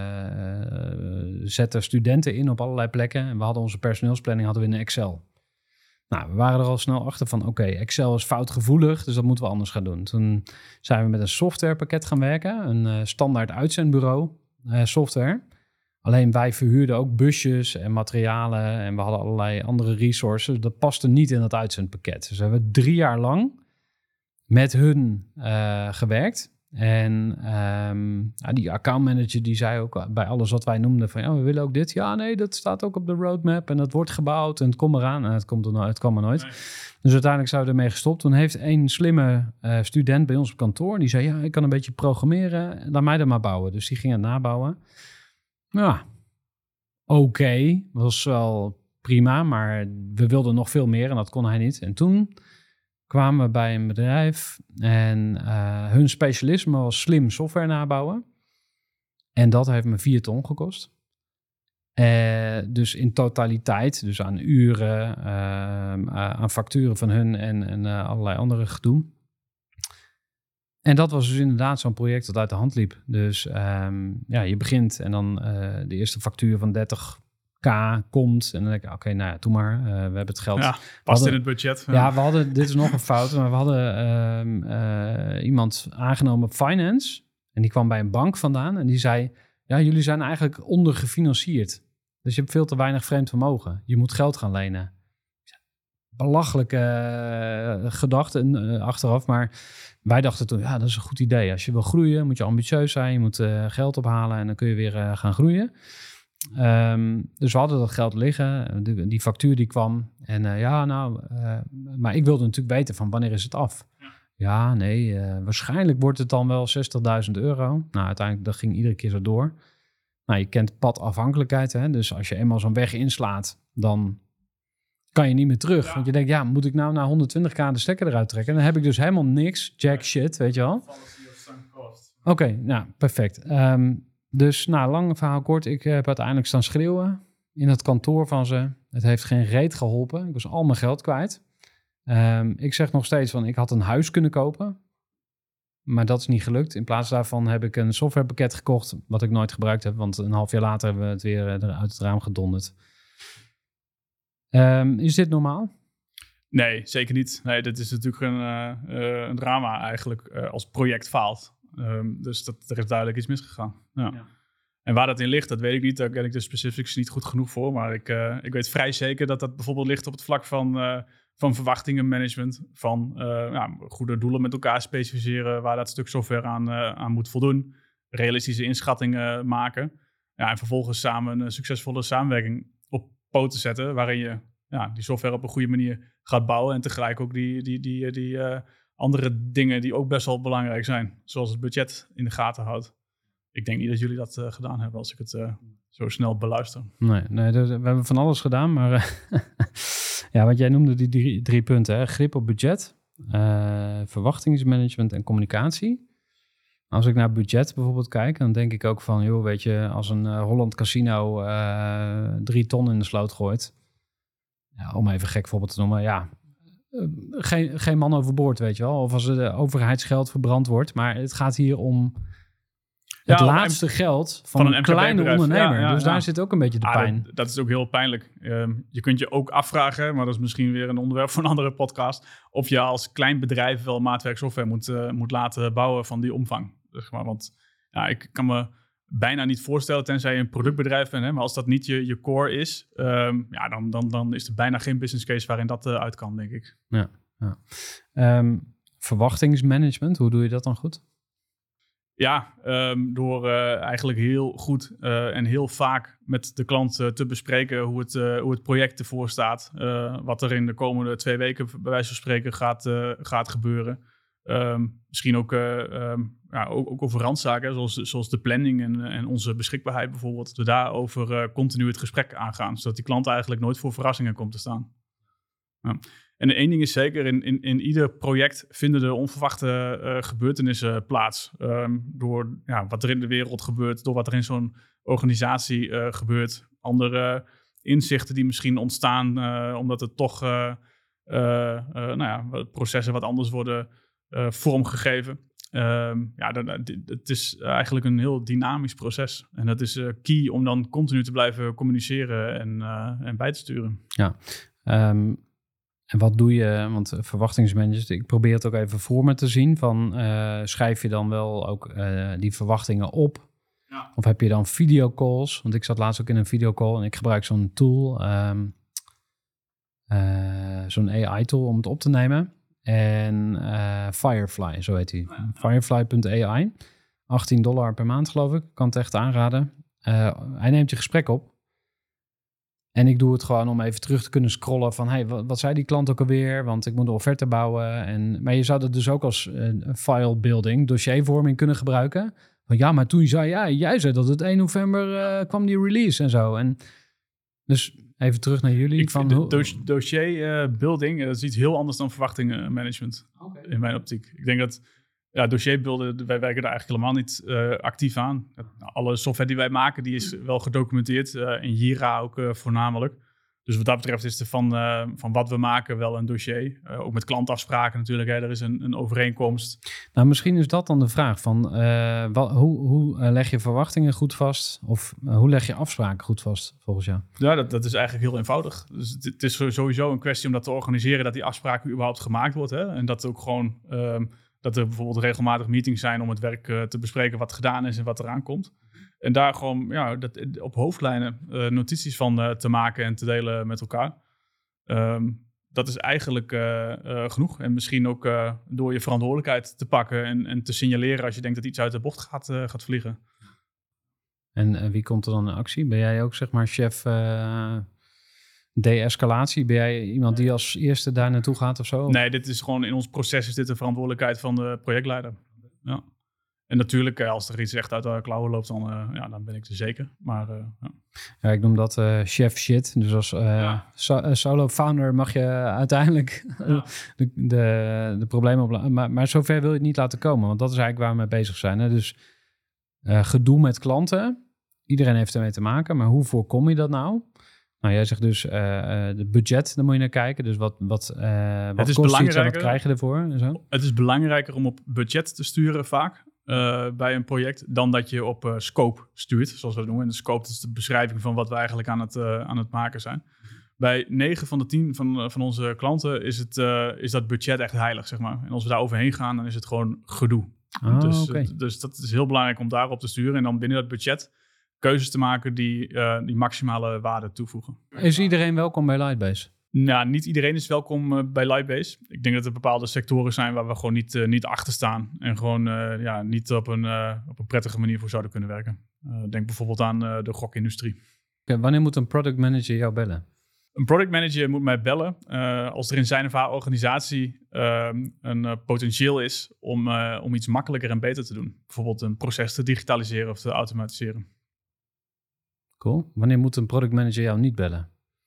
uh, zetten studenten in op allerlei plekken. En we hadden onze personeelsplanning hadden we in Excel. Nou, we waren er al snel achter van, oké, okay, Excel is foutgevoelig, dus dat moeten we anders gaan doen. Toen zijn we met een softwarepakket gaan werken, een uh, standaard uitzendbureau uh, software. Alleen wij verhuurden ook busjes en materialen en we hadden allerlei andere resources. Dat paste niet in dat uitzendpakket. Dus we hebben drie jaar lang met hun uh, gewerkt. En um, ja, die accountmanager die zei ook bij alles wat wij noemden van, ja, we willen ook dit. Ja, nee, dat staat ook op de roadmap en dat wordt gebouwd en het komt eraan. En het, komt er, het kwam er nooit. Nee. Dus uiteindelijk zijn we ermee gestopt. Toen heeft een slimme uh, student bij ons op kantoor, die zei, ja, ik kan een beetje programmeren, laat mij dat maar bouwen. Dus die ging het nabouwen. Ja, oké. Okay. Was wel prima, maar we wilden nog veel meer en dat kon hij niet. En toen kwamen we bij een bedrijf en uh, hun specialisme was slim software nabouwen. En dat heeft me vier ton gekost. Uh, dus in totaliteit, dus aan uren, uh, uh, aan facturen van hun en, en uh, allerlei andere gedoe. En dat was dus inderdaad zo'n project dat uit de hand liep. Dus um, ja, je begint en dan uh, de eerste factuur van dertig k komt. En dan denk ik, oké, okay, nou ja, doe maar. Uh, we hebben het geld. Ja, past hadden, in het budget. Ja, ja, we hadden, dit is nog een fout, maar we hadden um, uh, iemand aangenomen op finance. En die kwam bij een bank vandaan en die zei, ja, jullie zijn eigenlijk ondergefinancierd. Dus je hebt veel te weinig vreemd vermogen. Je moet geld gaan lenen. Belachelijke uh, gedachten uh, achteraf, maar wij dachten toen, ja, dat is een goed idee. Als je wil groeien, moet je ambitieus zijn. Je moet uh, geld ophalen en dan kun je weer uh, gaan groeien. Um, dus we hadden dat geld liggen. Die, die factuur die kwam. En uh, ja, nou, uh, maar ik wilde natuurlijk weten van wanneer is het af? Ja, ja nee, uh, waarschijnlijk wordt het dan wel zestigduizend euro. Nou, uiteindelijk, dat ging iedere keer zo door. Nou, je kent padafhankelijkheid, hè? Dus als je eenmaal zo'n weg inslaat, dan kan je niet meer terug. Ja. Want je denkt, ja, moet ik nou naar honderdtwintig k de stekker eruit trekken? Dan heb ik dus helemaal niks, jack shit, weet je wel. Oké, okay, nou, perfect. Um, dus, nou, lang verhaal kort. Ik heb uiteindelijk staan schreeuwen in het kantoor van ze. Het heeft geen reet geholpen. Ik was al mijn geld kwijt. Um, ik zeg nog steeds van, ik had een huis kunnen kopen. Maar dat is niet gelukt. In plaats daarvan heb ik een softwarepakket gekocht, wat ik nooit gebruikt heb. Want een half jaar later hebben we het weer uit het raam gedonderd. Um, is dit normaal? Nee, zeker niet. Nee, dit is natuurlijk een, uh, uh, een drama eigenlijk uh, als project faalt. Um, dus dat, er is duidelijk iets misgegaan. Ja. Ja. En waar dat in ligt, dat weet ik niet. Daar ken ik de specifics niet goed genoeg voor. Maar ik, uh, ik weet vrij zeker dat dat bijvoorbeeld ligt op het vlak van, uh, van verwachtingenmanagement. Van uh, ja, goede doelen met elkaar specificeren waar dat stuk software aan, uh, aan moet voldoen. Realistische inschattingen maken. Ja, en vervolgens samen een succesvolle samenwerking op poten zetten. Waarin je ja, die software op een goede manier gaat bouwen. En tegelijk ook die, die, die, die, die uh, andere dingen die ook best wel belangrijk zijn. Zoals het budget in de gaten houdt. Ik denk niet dat jullie dat uh, gedaan hebben als ik het uh, zo snel beluister. Nee, nee we hebben van alles gedaan. Maar uh, ja, wat jij noemde die drie, drie punten. Hè? Grip op budget, uh, verwachtingsmanagement en communicatie. Als ik naar budget bijvoorbeeld kijk, dan denk ik ook van, joh, weet je, als een uh, Holland Casino uh, drie ton in de sloot gooit. Ja, om even gek voorbeeld te noemen, ja. Uh, geen, geen man overboord, weet je wel. Of als de overheidsgeld verbrand wordt. Maar het gaat hier om het ja, laatste M- geld van, van een kleine ondernemer. Ja, ja, dus ja. Daar zit ook een beetje de ah, pijn. Dat, dat is ook heel pijnlijk. Um, je kunt je ook afvragen, maar dat is misschien weer een onderwerp voor een andere podcast, of je als klein bedrijf wel maatwerksoftware moet, uh, moet laten bouwen van die omvang. Zeg maar. Want ja, ik kan me bijna niet voorstellen, tenzij je een productbedrijf bent, hè, maar als dat niet je, je core is, um, ja, dan, dan, dan is er bijna geen business case waarin dat uh, uit kan, denk ik. Ja, ja. Um, verwachtingsmanagement, hoe doe je dat dan goed? Ja, um, door uh, eigenlijk heel goed uh, en heel vaak met de klant uh, te bespreken hoe het, uh, hoe het project ervoor staat. Uh, wat er in de komende twee weken bij wijze van spreken gaat, uh, gaat gebeuren. Um, misschien ook, uh, um, ja, ook, ook over randzaken, zoals, zoals de planning en, en onze beschikbaarheid bijvoorbeeld. Dat we daarover uh, continu het gesprek aangaan, zodat die klant eigenlijk nooit voor verrassingen komt te staan. Ja. En één ding is zeker, in, in, in ieder project vinden er onverwachte uh, gebeurtenissen plaats. Um, door ja, wat er in de wereld gebeurt, door wat er in zo'n organisatie uh, gebeurt. Andere inzichten die misschien ontstaan, uh, omdat het toch uh, uh, uh, nou ja, processen wat anders worden uh, vormgegeven. Um, ja, dat, dat, het is eigenlijk een heel dynamisch proces. En dat is uh, key om dan continu te blijven communiceren en, uh, en bij te sturen. Ja, um... En wat doe je, want verwachtingsmanagement, ik probeer het ook even voor me te zien. Van, uh, schrijf je dan wel ook uh, die verwachtingen op? Ja. Of heb je dan videocalls? Want ik zat laatst ook in een videocall en ik gebruik zo'n tool, um, uh, zo'n A I-tool om het op te nemen. En uh, Firefly, zo heet die. Ja. Firefly punt A I. achttien dollar per maand, geloof ik. Kan het echt aanraden. Uh, hij neemt je gesprek op. En ik doe het gewoon om even terug te kunnen scrollen van, hey, wat, wat zei die klant ook alweer? Want ik moet een offerte bouwen. En, maar je zou dat dus ook als uh, file building, dossiervorming kunnen gebruiken. ja, maar toen zei jij, jij zei dat het één november uh, kwam die release en zo. En dus even terug naar jullie. Ik van, vind hoe, do- dossier uh, building, uh, dat is iets heel anders dan verwachtingenmanagement. Okay. In mijn optiek. Ik denk dat ja, dossierbeelden, wij werken daar eigenlijk helemaal niet uh, actief aan. Alle software die wij maken, die is wel gedocumenteerd. Uh, in Jira ook uh, voornamelijk. Dus wat dat betreft is er van, uh, van wat we maken wel een dossier. Uh, ook met klantafspraken natuurlijk. Hè. Er is een, een overeenkomst. Nou, misschien is dat dan de vraag van uh, wat, hoe, hoe uh, leg je verwachtingen goed vast? Of uh, hoe leg je afspraken goed vast volgens jou? Ja, dat, dat is eigenlijk heel eenvoudig. Dus het, het is sowieso een kwestie om dat te organiseren, dat die afspraken überhaupt gemaakt wordt. Hè. En dat ook gewoon um, dat er bijvoorbeeld regelmatig meetings zijn om het werk uh, te bespreken wat gedaan is en wat eraan komt. En daar gewoon ja, dat, op hoofdlijnen uh, notities van uh, te maken en te delen met elkaar. Um, dat is eigenlijk uh, uh, genoeg. En misschien ook uh, door je verantwoordelijkheid te pakken en, en te signaleren als je denkt dat iets uit de bocht gaat, uh, gaat vliegen. En uh, wie komt er dan in actie? Ben jij ook zeg maar chef uh, de-escalatie? Ben jij iemand die als eerste daar naartoe gaat of zo? Nee, dit is gewoon in ons proces is dit de verantwoordelijkheid van de projectleider. Ja. En natuurlijk, als er iets echt uit de klauwen loopt, dan, uh, ja, dan ben ik er zeker. Maar, uh, ja. ja, ik noem dat uh, chef shit. Dus als uh, ja. so, uh, solo founder mag je uiteindelijk ja. de, de, de problemen op... Maar, maar zover wil je het niet laten komen. Want dat is eigenlijk waar we mee bezig zijn. Hè? Dus uh, gedoe met klanten. Iedereen heeft ermee te maken. Maar hoe voorkom je dat nou? Nou, jij zegt dus uh, uh, de budget, daar moet je naar kijken. Dus wat, wat, uh, wat kost iets en wat krijg je ervoor? En zo? Het is belangrijker om op budget te sturen vaak. Uh, bij een project, dan dat je op uh, scope stuurt, zoals we dat noemen. En de scope is de beschrijving van wat we eigenlijk aan het, uh, aan het maken zijn. Bij negen van de tien van, uh, van onze klanten is, het, uh, is dat budget echt heilig, zeg maar. En als we daar overheen gaan, dan is het gewoon gedoe. Oh, dus, okay. uh, dus dat is heel belangrijk om daarop te sturen. En dan binnen dat budget keuzes te maken die, uh, die maximale waarde toevoegen. Is iedereen welkom bij Lightbase? Nou, niet iedereen is welkom uh, bij Lightbase. Ik denk dat er bepaalde sectoren zijn waar we gewoon niet, uh, niet achter staan. En gewoon uh, ja, niet op een, uh, op een prettige manier voor zouden kunnen werken. Uh, denk bijvoorbeeld aan uh, de gokindustrie. Okay, wanneer moet een product manager jou bellen? Een product manager moet mij bellen uh, als er in zijn of haar organisatie uh, een uh, potentieel is om, uh, om iets makkelijker en beter te doen. Bijvoorbeeld een proces te digitaliseren of te automatiseren. Cool. Wanneer moet een product manager jou niet bellen?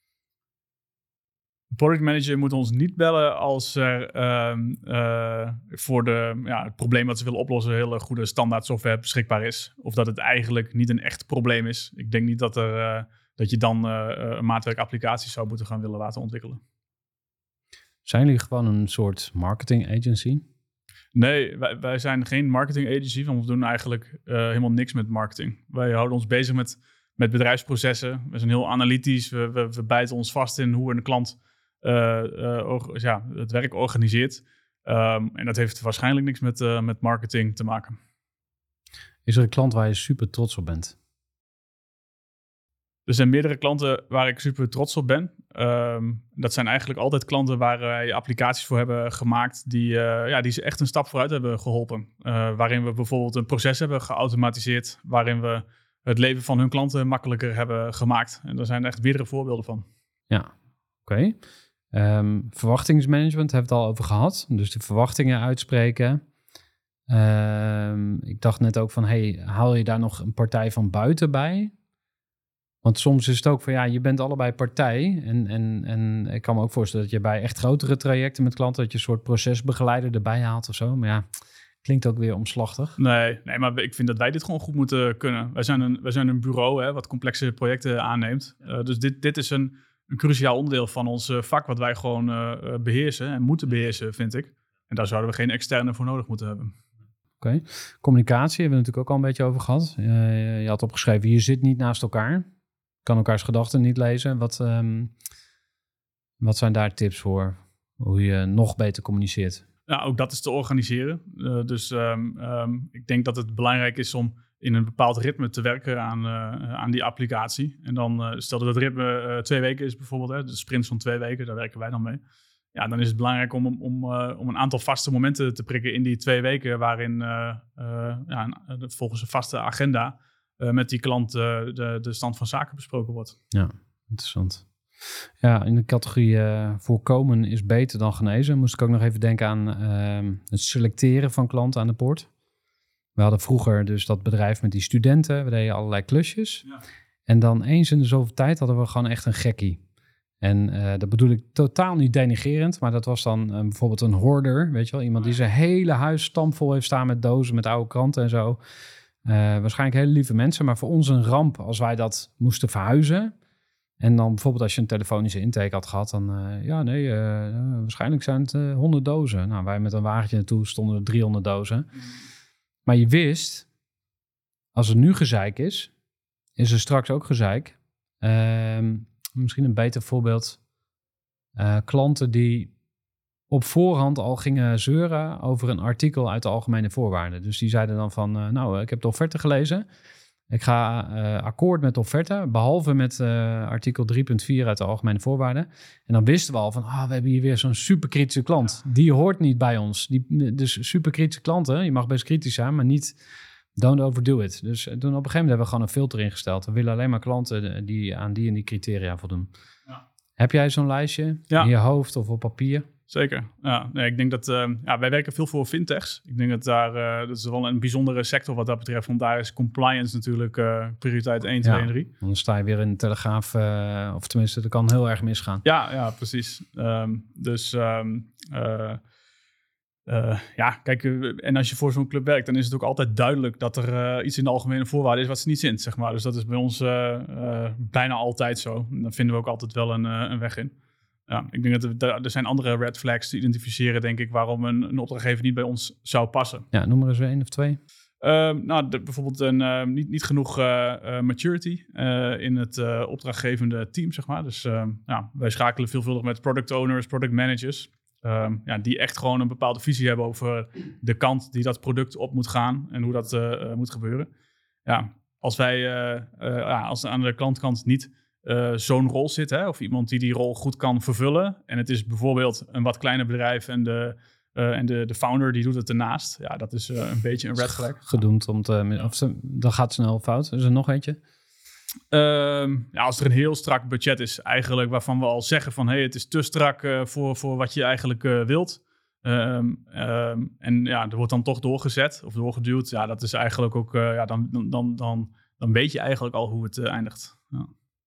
De product manager moet ons niet bellen als er uh, uh, voor de, ja, het probleem dat ze willen oplossen hele goede standaard software beschikbaar is. Of dat het eigenlijk niet een echt probleem is. Ik denk niet dat, er, uh, dat je dan uh, een maatwerk applicaties zou moeten gaan willen laten ontwikkelen. Zijn jullie gewoon een soort marketing agency? Nee, wij, wij zijn geen marketing agency, want we doen eigenlijk uh, helemaal niks met marketing. Wij houden ons bezig met, met bedrijfsprocessen. We zijn heel analytisch. We, we, we bijten ons vast in hoe een klant uh, uh, or, ja, het werk organiseert. Um, en dat heeft waarschijnlijk niks met, uh, met marketing te maken. Is er een klant waar je super trots op bent? Er zijn meerdere klanten waar ik super trots op ben. Um, dat zijn eigenlijk altijd klanten waar wij applicaties voor hebben gemaakt die, uh, ja, die ze echt een stap vooruit hebben geholpen. Uh, waarin we bijvoorbeeld een proces hebben geautomatiseerd, waarin we het leven van hun klanten makkelijker hebben gemaakt. En daar zijn echt meerdere voorbeelden van. Ja, oké. Okay. Um, verwachtingsmanagement hebben we het al over gehad. Dus de verwachtingen uitspreken. Um, ik dacht net ook van, hey, haal je daar nog een partij van buiten bij? Want soms is het ook van, ja, je bent allebei partij. En, en, en ik kan me ook voorstellen dat je bij echt grotere trajecten met klanten, dat je een soort procesbegeleider erbij haalt of zo. Maar ja, klinkt ook weer omslachtig. Nee, nee, maar ik vind dat wij dit gewoon goed moeten kunnen. Wij zijn een, wij zijn een bureau hè, wat complexe projecten aanneemt. Uh, dus dit, dit is een, een cruciaal onderdeel van ons uh, vak wat wij gewoon uh, beheersen en moeten beheersen, vind ik. En daar zouden we geen externe voor nodig moeten hebben. Oké. Okay. Communicatie hebben we natuurlijk ook al een beetje over gehad. Uh, je had opgeschreven, je zit niet naast elkaar. Kan elkaars gedachten niet lezen. Wat, um, wat zijn daar tips voor? Hoe je nog beter communiceert? Nou, ook dat is te organiseren. Uh, dus um, um, ik denk dat het belangrijk is om in een bepaald ritme te werken aan, uh, aan die applicatie. En dan uh, stel dat het ritme uh, twee weken is bijvoorbeeld. Hè, de sprints van twee weken, daar werken wij dan mee. Ja, dan is het belangrijk om, om, uh, om een aantal vaste momenten te prikken in die twee weken. Waarin uh, uh, ja, volgens een vaste agenda Uh, met die klant uh, de, de stand van zaken besproken wordt. Ja, interessant. Ja, in de categorie uh, voorkomen is beter dan genezen. Moest ik ook nog even denken aan uh, het selecteren van klanten aan de poort. We hadden vroeger dus dat bedrijf met die studenten. We deden allerlei klusjes. Ja. En dan eens in de zoveel tijd hadden we gewoon echt een gekkie. En uh, dat bedoel ik totaal niet denigrerend. Maar dat was dan uh, bijvoorbeeld een hoarder. Weet je wel, iemand die zijn hele huis stampvol heeft staan met dozen, met oude kranten en zo. Uh, waarschijnlijk hele lieve mensen. Maar voor ons een ramp als wij dat moesten verhuizen. En dan bijvoorbeeld als je een telefonische intake had gehad. Dan uh, ja nee, uh, uh, waarschijnlijk zijn het uh, honderd dozen. Nou, wij met een wagentje naartoe stonden er driehonderd dozen. Mm. Maar je wist, als er nu gezeik is, is er straks ook gezeik. Uh, misschien een beter voorbeeld. Uh, klanten die op voorhand al gingen zeuren over een artikel uit de algemene voorwaarden. Dus die zeiden dan van, uh, nou, ik heb de offerte gelezen. Ik ga uh, akkoord met de offerte, behalve met uh, artikel drie punt vier uit de algemene voorwaarden. En dan wisten we al van, ah, we hebben hier weer zo'n superkritische klant. Die hoort niet bij ons. Die, dus superkritische klanten, je mag best kritisch zijn, maar niet, don't overdo it. Dus toen op een gegeven moment hebben we gewoon een filter ingesteld. We willen alleen maar klanten die aan die en die criteria voldoen. Ja. Heb jij zo'n lijstje ja. in je hoofd of op papier? Zeker. Ja, nee, ik denk dat uh, ja, wij werken veel voor fintechs. Ik denk dat daar uh, dat is wel een bijzondere sector wat dat betreft. Want daar is compliance natuurlijk uh, prioriteit één, twee ja, en drie. Dan sta je weer in de Telegraaf, uh, of tenminste, dat kan heel erg misgaan. Ja, ja precies. Um, dus um, uh, uh, ja, kijk, uh, en als je voor zo'n club werkt, dan is het ook altijd duidelijk dat er uh, iets in de algemene voorwaarden is wat ze niet zint, zeg maar. Dus dat is bij ons uh, uh, bijna altijd zo. En dan vinden we ook altijd wel een, uh, een weg in. Ja, ik denk dat er, er zijn andere red flags te identificeren, denk ik, waarom een, een opdrachtgever niet bij ons zou passen. Ja, noem er eens één of twee. Uh, nou, de, bijvoorbeeld een, uh, niet, niet genoeg uh, uh, maturity uh, in het uh, opdrachtgevende team, zeg maar. Dus uh, ja, wij schakelen veelvuldig met product owners, product managers, uh, ja, die echt gewoon een bepaalde visie hebben over de kant die dat product op moet gaan en hoe dat uh, uh, moet gebeuren. Ja, als wij uh, uh, ja, als aan de klantkant niet Uh, zo'n rol zit, hè, of iemand die die rol goed kan vervullen. En het is bijvoorbeeld een wat kleiner bedrijf en de, uh, en de, de founder die doet het ernaast. Ja, dat is uh, een beetje een red flag. Gedoemd om te... Of ze, dan gaat het snel fout. Is er nog eentje? Uh, ja, als er een heel strak budget is eigenlijk waarvan we al zeggen van hey, het is te strak uh, voor, voor wat je eigenlijk uh, wilt. Um, um, en ja, er wordt dan toch doorgezet of doorgeduwd. Ja, dat is eigenlijk ook... Uh, ja, dan, dan, dan, dan, dan weet je eigenlijk al hoe het uh, eindigt. Ja.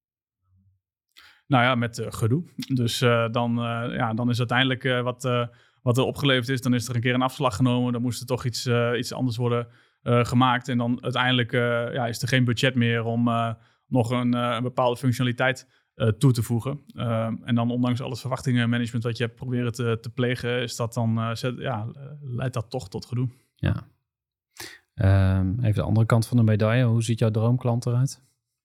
Nou ja, met uh, gedoe. Dus uh, dan, uh, ja, dan is uiteindelijk uh, wat, uh, wat er opgeleverd is. Dan is er een keer een afslag genomen. Dan moest er toch iets, uh, iets anders worden uh, gemaakt. En dan uiteindelijk uh, ja, is er geen budget meer om uh, nog een, uh, een bepaalde functionaliteit uh, toe te voegen. Uh, en dan ondanks al het verwachtingenmanagement wat je hebt proberen te, te plegen, is dat dan, uh, zet, ja, leidt dat toch tot gedoe. Ja. Um, even de andere kant van de medaille. Hoe ziet jouw droomklant eruit?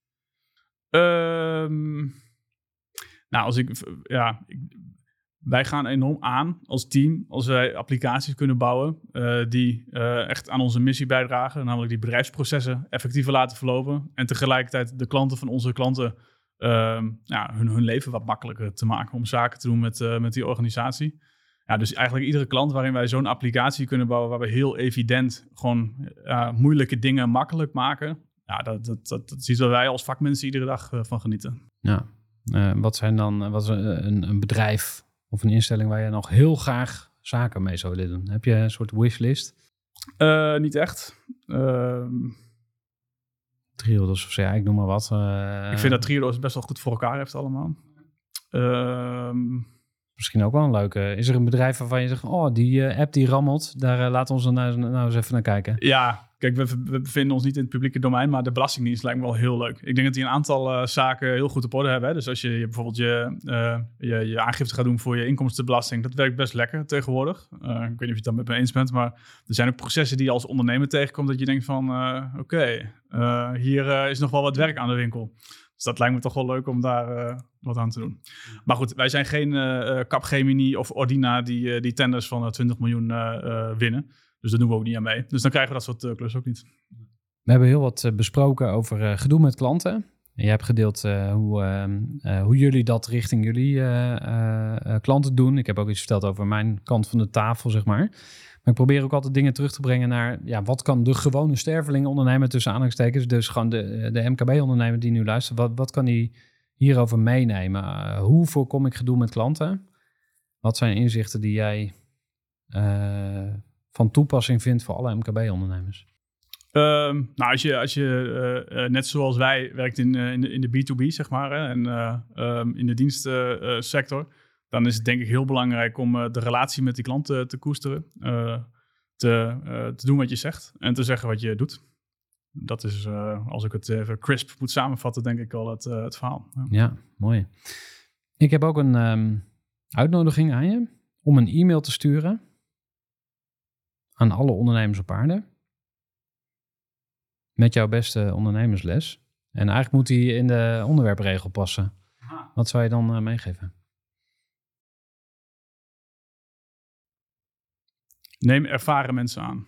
Um, Nou, als ik, ja, ik, wij gaan enorm aan als team als wij applicaties kunnen bouwen uh, die uh, echt aan onze missie bijdragen, namelijk die bedrijfsprocessen effectiever laten verlopen en tegelijkertijd de klanten van onze klanten uh, ja, hun, hun leven wat makkelijker te maken om zaken te doen met, uh, met die organisatie. Ja, dus eigenlijk iedere klant waarin wij zo'n applicatie kunnen bouwen waar we heel evident gewoon uh, moeilijke dingen makkelijk maken, ja, dat, dat, dat, dat zien wij als vakmensen iedere dag uh, van genieten. Ja. Uh, wat zijn dan wat is een, een bedrijf of een instelling waar je nog heel graag zaken mee zou willen doen? Heb je een soort wishlist? Uh, niet echt. Uh, Triodos of zo, ja, ik noem maar wat. Uh, ik vind dat Triodos best wel goed voor elkaar heeft allemaal. Uh, Misschien ook wel een leuke. Is er een bedrijf waarvan je zegt, oh, die uh, app die rammelt, daar uh, laten we ons nou, nou eens even naar kijken. Ja, kijk, we, we bevinden ons niet in het publieke domein, maar de Belastingdienst lijkt me wel heel leuk. Ik denk dat die een aantal uh, zaken heel goed op orde hebben. Hè? Dus als je, je bijvoorbeeld je, uh, je, je aangifte gaat doen voor je inkomstenbelasting, dat werkt best lekker tegenwoordig. Uh, ik weet niet of je het dan met me eens bent, maar er zijn ook processen die je als ondernemer tegenkomt dat je denkt van, uh, oké, okay, uh, hier uh, is nog wel wat werk aan de winkel. Dus dat lijkt me toch wel leuk om daar uh, wat aan te doen. Maar goed, wij zijn geen uh, Capgemini of Ordina die, uh, die tenders van uh, twintig miljoen uh, uh, winnen. Dus daar doen we ook niet aan mee. Dus dan krijgen we dat soort uh, klussen ook niet. We hebben heel wat uh, besproken over uh, gedoe met klanten. En je hebt gedeeld uh, hoe, uh, uh, hoe jullie dat richting jullie uh, uh, uh, klanten doen. Ik heb ook iets verteld over mijn kant van de tafel, zeg maar. Maar ik probeer ook altijd dingen terug te brengen naar, ja, wat kan de gewone sterveling ondernemer tussen aanhalingstekens, dus gewoon de, de M K B-ondernemer die nu luistert, wat, wat kan die hierover meenemen? Uh, hoe voorkom ik gedoe met klanten? Wat zijn inzichten die jij uh, van toepassing vindt voor alle M K B-ondernemers? Um, nou, als je, als je uh, uh, net zoals wij werkt in, uh, in, de, in de B twee B, zeg maar, hè, en uh, um, in de dienstensector, uh, dan is het denk ik heel belangrijk om uh, de relatie met die klant uh, te koesteren. Uh, te, uh, te doen wat je zegt en te zeggen wat je doet. Dat is, uh, als ik het even crisp moet samenvatten, denk ik al het, uh, het verhaal. Ja. ja, mooi. Ik heb ook een um, uitnodiging aan je om een e-mail te sturen aan alle ondernemers op aarde. Met jouw beste ondernemersles. En eigenlijk moet die in de onderwerpregel passen. Aha. Wat zou je dan uh, meegeven? Neem ervaren mensen aan.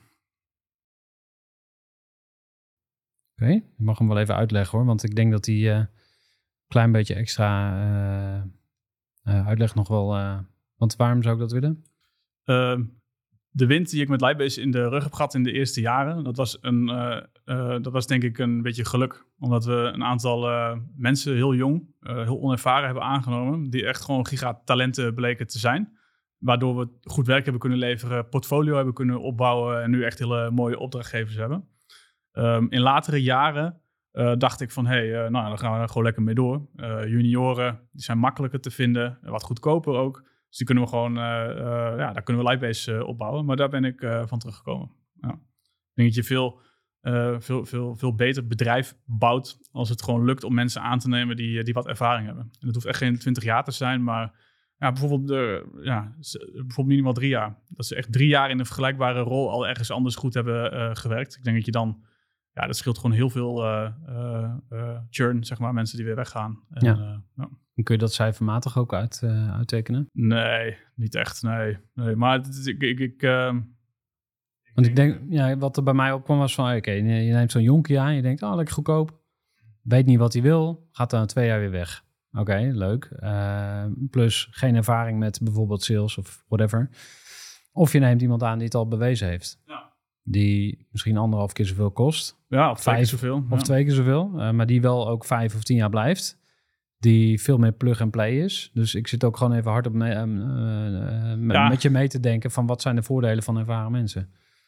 Oké, okay, ik mag hem wel even uitleggen hoor. Want ik denk dat die een uh, klein beetje extra uh, uh, uitleg nog wel... Uh, want waarom zou ik dat willen? Uh, de wind die ik met Lightbase in de rug heb gehad in de eerste jaren... dat was, een, uh, uh, dat was denk ik een beetje geluk. Omdat we een aantal uh, mensen heel jong, uh, heel onervaren hebben aangenomen... die echt gewoon gigatalenten bleken te zijn... waardoor we goed werk hebben kunnen leveren, portfolio hebben kunnen opbouwen... en nu echt hele mooie opdrachtgevers hebben. Um, in latere jaren uh, dacht ik van, hé, hey, uh, nou, daar gaan we gewoon lekker mee door. Uh, junioren, die zijn makkelijker te vinden, wat goedkoper ook. Dus die kunnen we gewoon, uh, uh, ja, daar kunnen we Lightbase uh, opbouwen. Maar daar ben ik uh, van teruggekomen. Ja. Ik denk dat je veel, uh, veel, veel, veel beter bedrijf bouwt als het gewoon lukt om mensen aan te nemen die, die wat ervaring hebben. En dat hoeft echt geen twintig jaar te zijn, maar ja, bijvoorbeeld, de, ja, bijvoorbeeld minimaal drie jaar. Dat ze echt drie jaar in een vergelijkbare rol al ergens anders goed hebben uh, gewerkt. Ik denk dat je dan... Ja, dat scheelt gewoon heel veel uh, uh, uh, churn, zeg maar. Mensen die weer weggaan. En, ja. Uh, ja. Kun je dat cijfermatig ook uit, uh, uittekenen? Nee, niet echt, nee. nee maar het, het, ik... ik, ik uh, Want ik denk, ja, wat er bij mij opkwam was van... Oké, okay, je neemt zo'n jonkie aan. Je denkt, oh, lekker goedkoop. Weet niet wat hij wil. Gaat dan twee jaar weer weg. Oké, okay, leuk. Uh, plus geen ervaring met bijvoorbeeld sales of whatever. Of je neemt iemand aan die het al bewezen heeft. Ja. Die misschien anderhalf keer zoveel kost. Ja, of twee keer zoveel. Of ja. twee keer zoveel. Uh, maar die wel ook vijf of tien jaar blijft. Die veel meer plug-and-play is. Dus ik zit ook gewoon even hard op me, uh, uh, ja. met je mee te denken... van wat zijn de voordelen van ervaren mensen?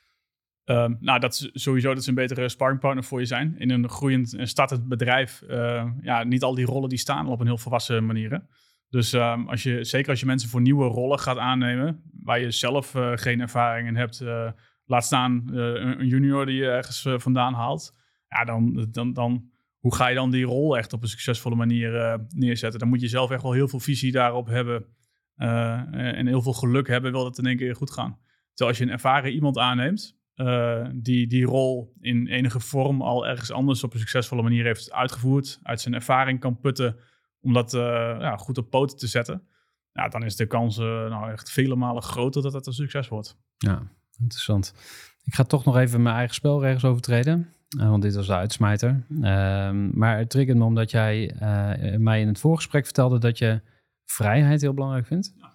Um, nou, dat is sowieso dat ze een betere sparringpartner voor je zijn. In een groeiend en startend bedrijf... Uh, ja, niet al die rollen die staan al op een heel volwassen manier. Hè? Dus um, als je, zeker als je mensen voor nieuwe rollen gaat aannemen... waar je zelf uh, geen ervaring in hebt... Uh, laat staan uh, een junior die je ergens uh, vandaan haalt. Ja, dan, dan, dan, hoe ga je dan die rol echt op een succesvolle manier uh, neerzetten? Dan moet je zelf echt wel heel veel visie daarop hebben. Uh, en heel veel geluk hebben, wil het in één keer goed gaan. Terwijl als je een ervaren iemand aanneemt... Uh, die die rol in enige vorm al ergens anders op een succesvolle manier heeft uitgevoerd... uit zijn ervaring kan putten om dat uh, ja, goed op poten te zetten... Ja, dan is de kans uh, nou echt vele malen groter dat het een succes wordt. Ja. Interessant. Ik ga toch nog even mijn eigen spelregels overtreden. Uh, want dit was de uitsmijter. Uh, maar het triggert me omdat jij uh, mij in het voorgesprek vertelde... dat je vrijheid heel belangrijk vindt. Ja.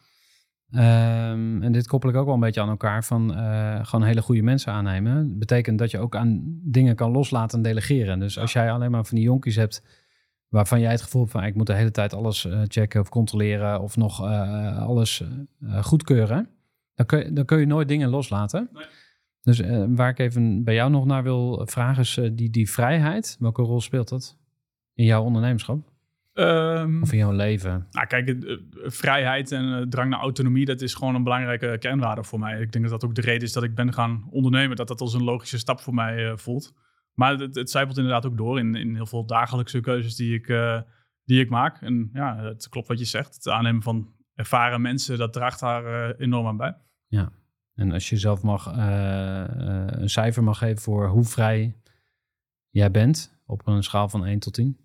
Um, en dit koppel ik ook wel een beetje aan elkaar... van uh, gewoon hele goede mensen aannemen. Dat betekent dat je ook aan dingen kan loslaten en delegeren. Dus ja. Als jij alleen maar van die jonkies hebt... waarvan jij het gevoel hebt van... ik moet de hele tijd alles uh, checken of controleren... of nog uh, alles uh, goedkeuren... Dan kun, je, dan kun je nooit dingen loslaten. Nee. Dus uh, waar ik even bij jou nog naar wil vragen... is uh, die, die vrijheid. Welke rol speelt dat in jouw ondernemerschap? Um, of in jouw leven? Nou kijk, uh, vrijheid en uh, drang naar autonomie... dat is gewoon een belangrijke kernwaarde voor mij. Ik denk dat dat ook de reden is dat ik ben gaan ondernemen. Dat dat als een logische stap voor mij uh, voelt. Maar het, het zijpelt inderdaad ook door... in, in heel veel dagelijkse keuzes die ik, uh, die ik maak. En ja, het klopt wat je zegt. Het aannemen van ervaren mensen... dat draagt daar uh, enorm aan bij. Ja, en als je zelf mag uh, uh, een cijfer mag geven voor hoe vrij jij bent op een schaal van één tot tien?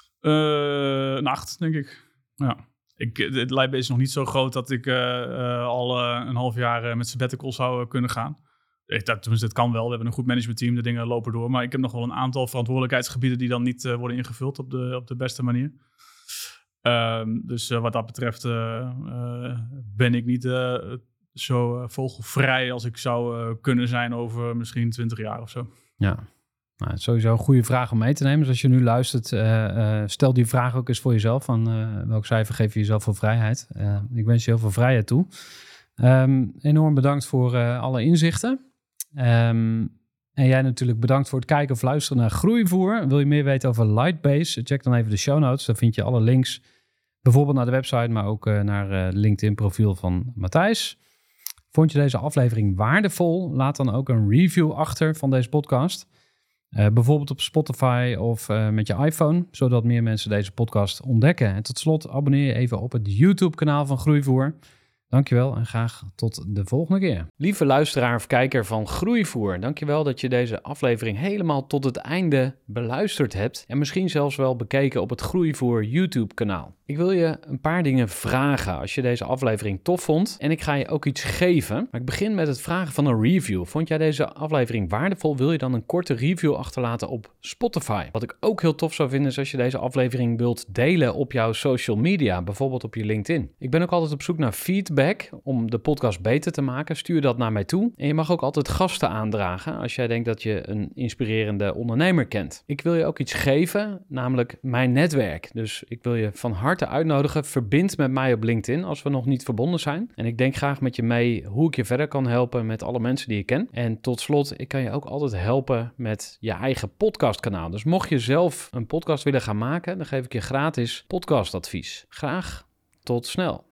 Uh, een acht, denk ik. Ja. Ik, het Lightbase is nog niet zo groot dat ik uh, uh, al uh, een half jaar uh, met sabbatical zou uh, kunnen gaan. Ik, dat, tenminste, het kan wel. We hebben een goed managementteam, de dingen lopen door. Maar ik heb nog wel een aantal verantwoordelijkheidsgebieden die dan niet uh, worden ingevuld op de, op de beste manier. Um, dus uh, wat dat betreft uh, uh, ben ik niet... Uh, zo uh, vogelvrij als ik zou uh, kunnen zijn over misschien twintig jaar of zo. Ja, nou, sowieso een goede vraag om mee te nemen. Dus als je nu luistert, uh, uh, stel die vraag ook eens voor jezelf. Van uh, welk cijfer geef je jezelf voor vrijheid? Uh, ik wens je heel veel vrijheid toe. Um, enorm bedankt voor uh, alle inzichten. Um, En jij natuurlijk bedankt voor het kijken of luisteren naar Groeivoer. Wil je meer weten over Lightbase? Check dan even de show notes. Daar vind je alle links. Bijvoorbeeld naar de website, maar ook uh, naar het uh, LinkedIn profiel van Matthijs. Vond je deze aflevering waardevol? Laat dan ook een review achter van deze podcast. Uh, bijvoorbeeld op Spotify of uh, met je iPhone, zodat meer mensen deze podcast ontdekken. En tot slot abonneer je even op het YouTube-kanaal van Groeivoer. Dankjewel en graag tot de volgende keer. Lieve luisteraar of kijker van Groeivoer, dankjewel dat je deze aflevering helemaal tot het einde beluisterd hebt en misschien zelfs wel bekeken op het Groeivoer YouTube-kanaal. Ik wil je een paar dingen vragen als je deze aflevering tof vond en ik ga je ook iets geven. Maar ik begin met het vragen van een review. Vond jij deze aflevering waardevol? Wil je dan een korte review achterlaten op Spotify? Wat ik ook heel tof zou vinden is als je deze aflevering wilt delen op jouw social media, bijvoorbeeld op je LinkedIn. Ik ben ook altijd op zoek naar feedback om de podcast beter te maken. Stuur dat naar mij toe. En je mag ook altijd gasten aandragen als jij denkt dat je een inspirerende ondernemer kent. Ik wil je ook iets geven, namelijk mijn netwerk. Dus ik wil je van harte uitnodigen. Verbind met mij op LinkedIn als we nog niet verbonden zijn. En ik denk graag met je mee hoe ik je verder kan helpen met alle mensen die ik ken. En tot slot, ik kan je ook altijd helpen met je eigen podcastkanaal. Dus mocht je zelf een podcast willen gaan maken, dan geef ik je gratis podcastadvies. Graag tot snel.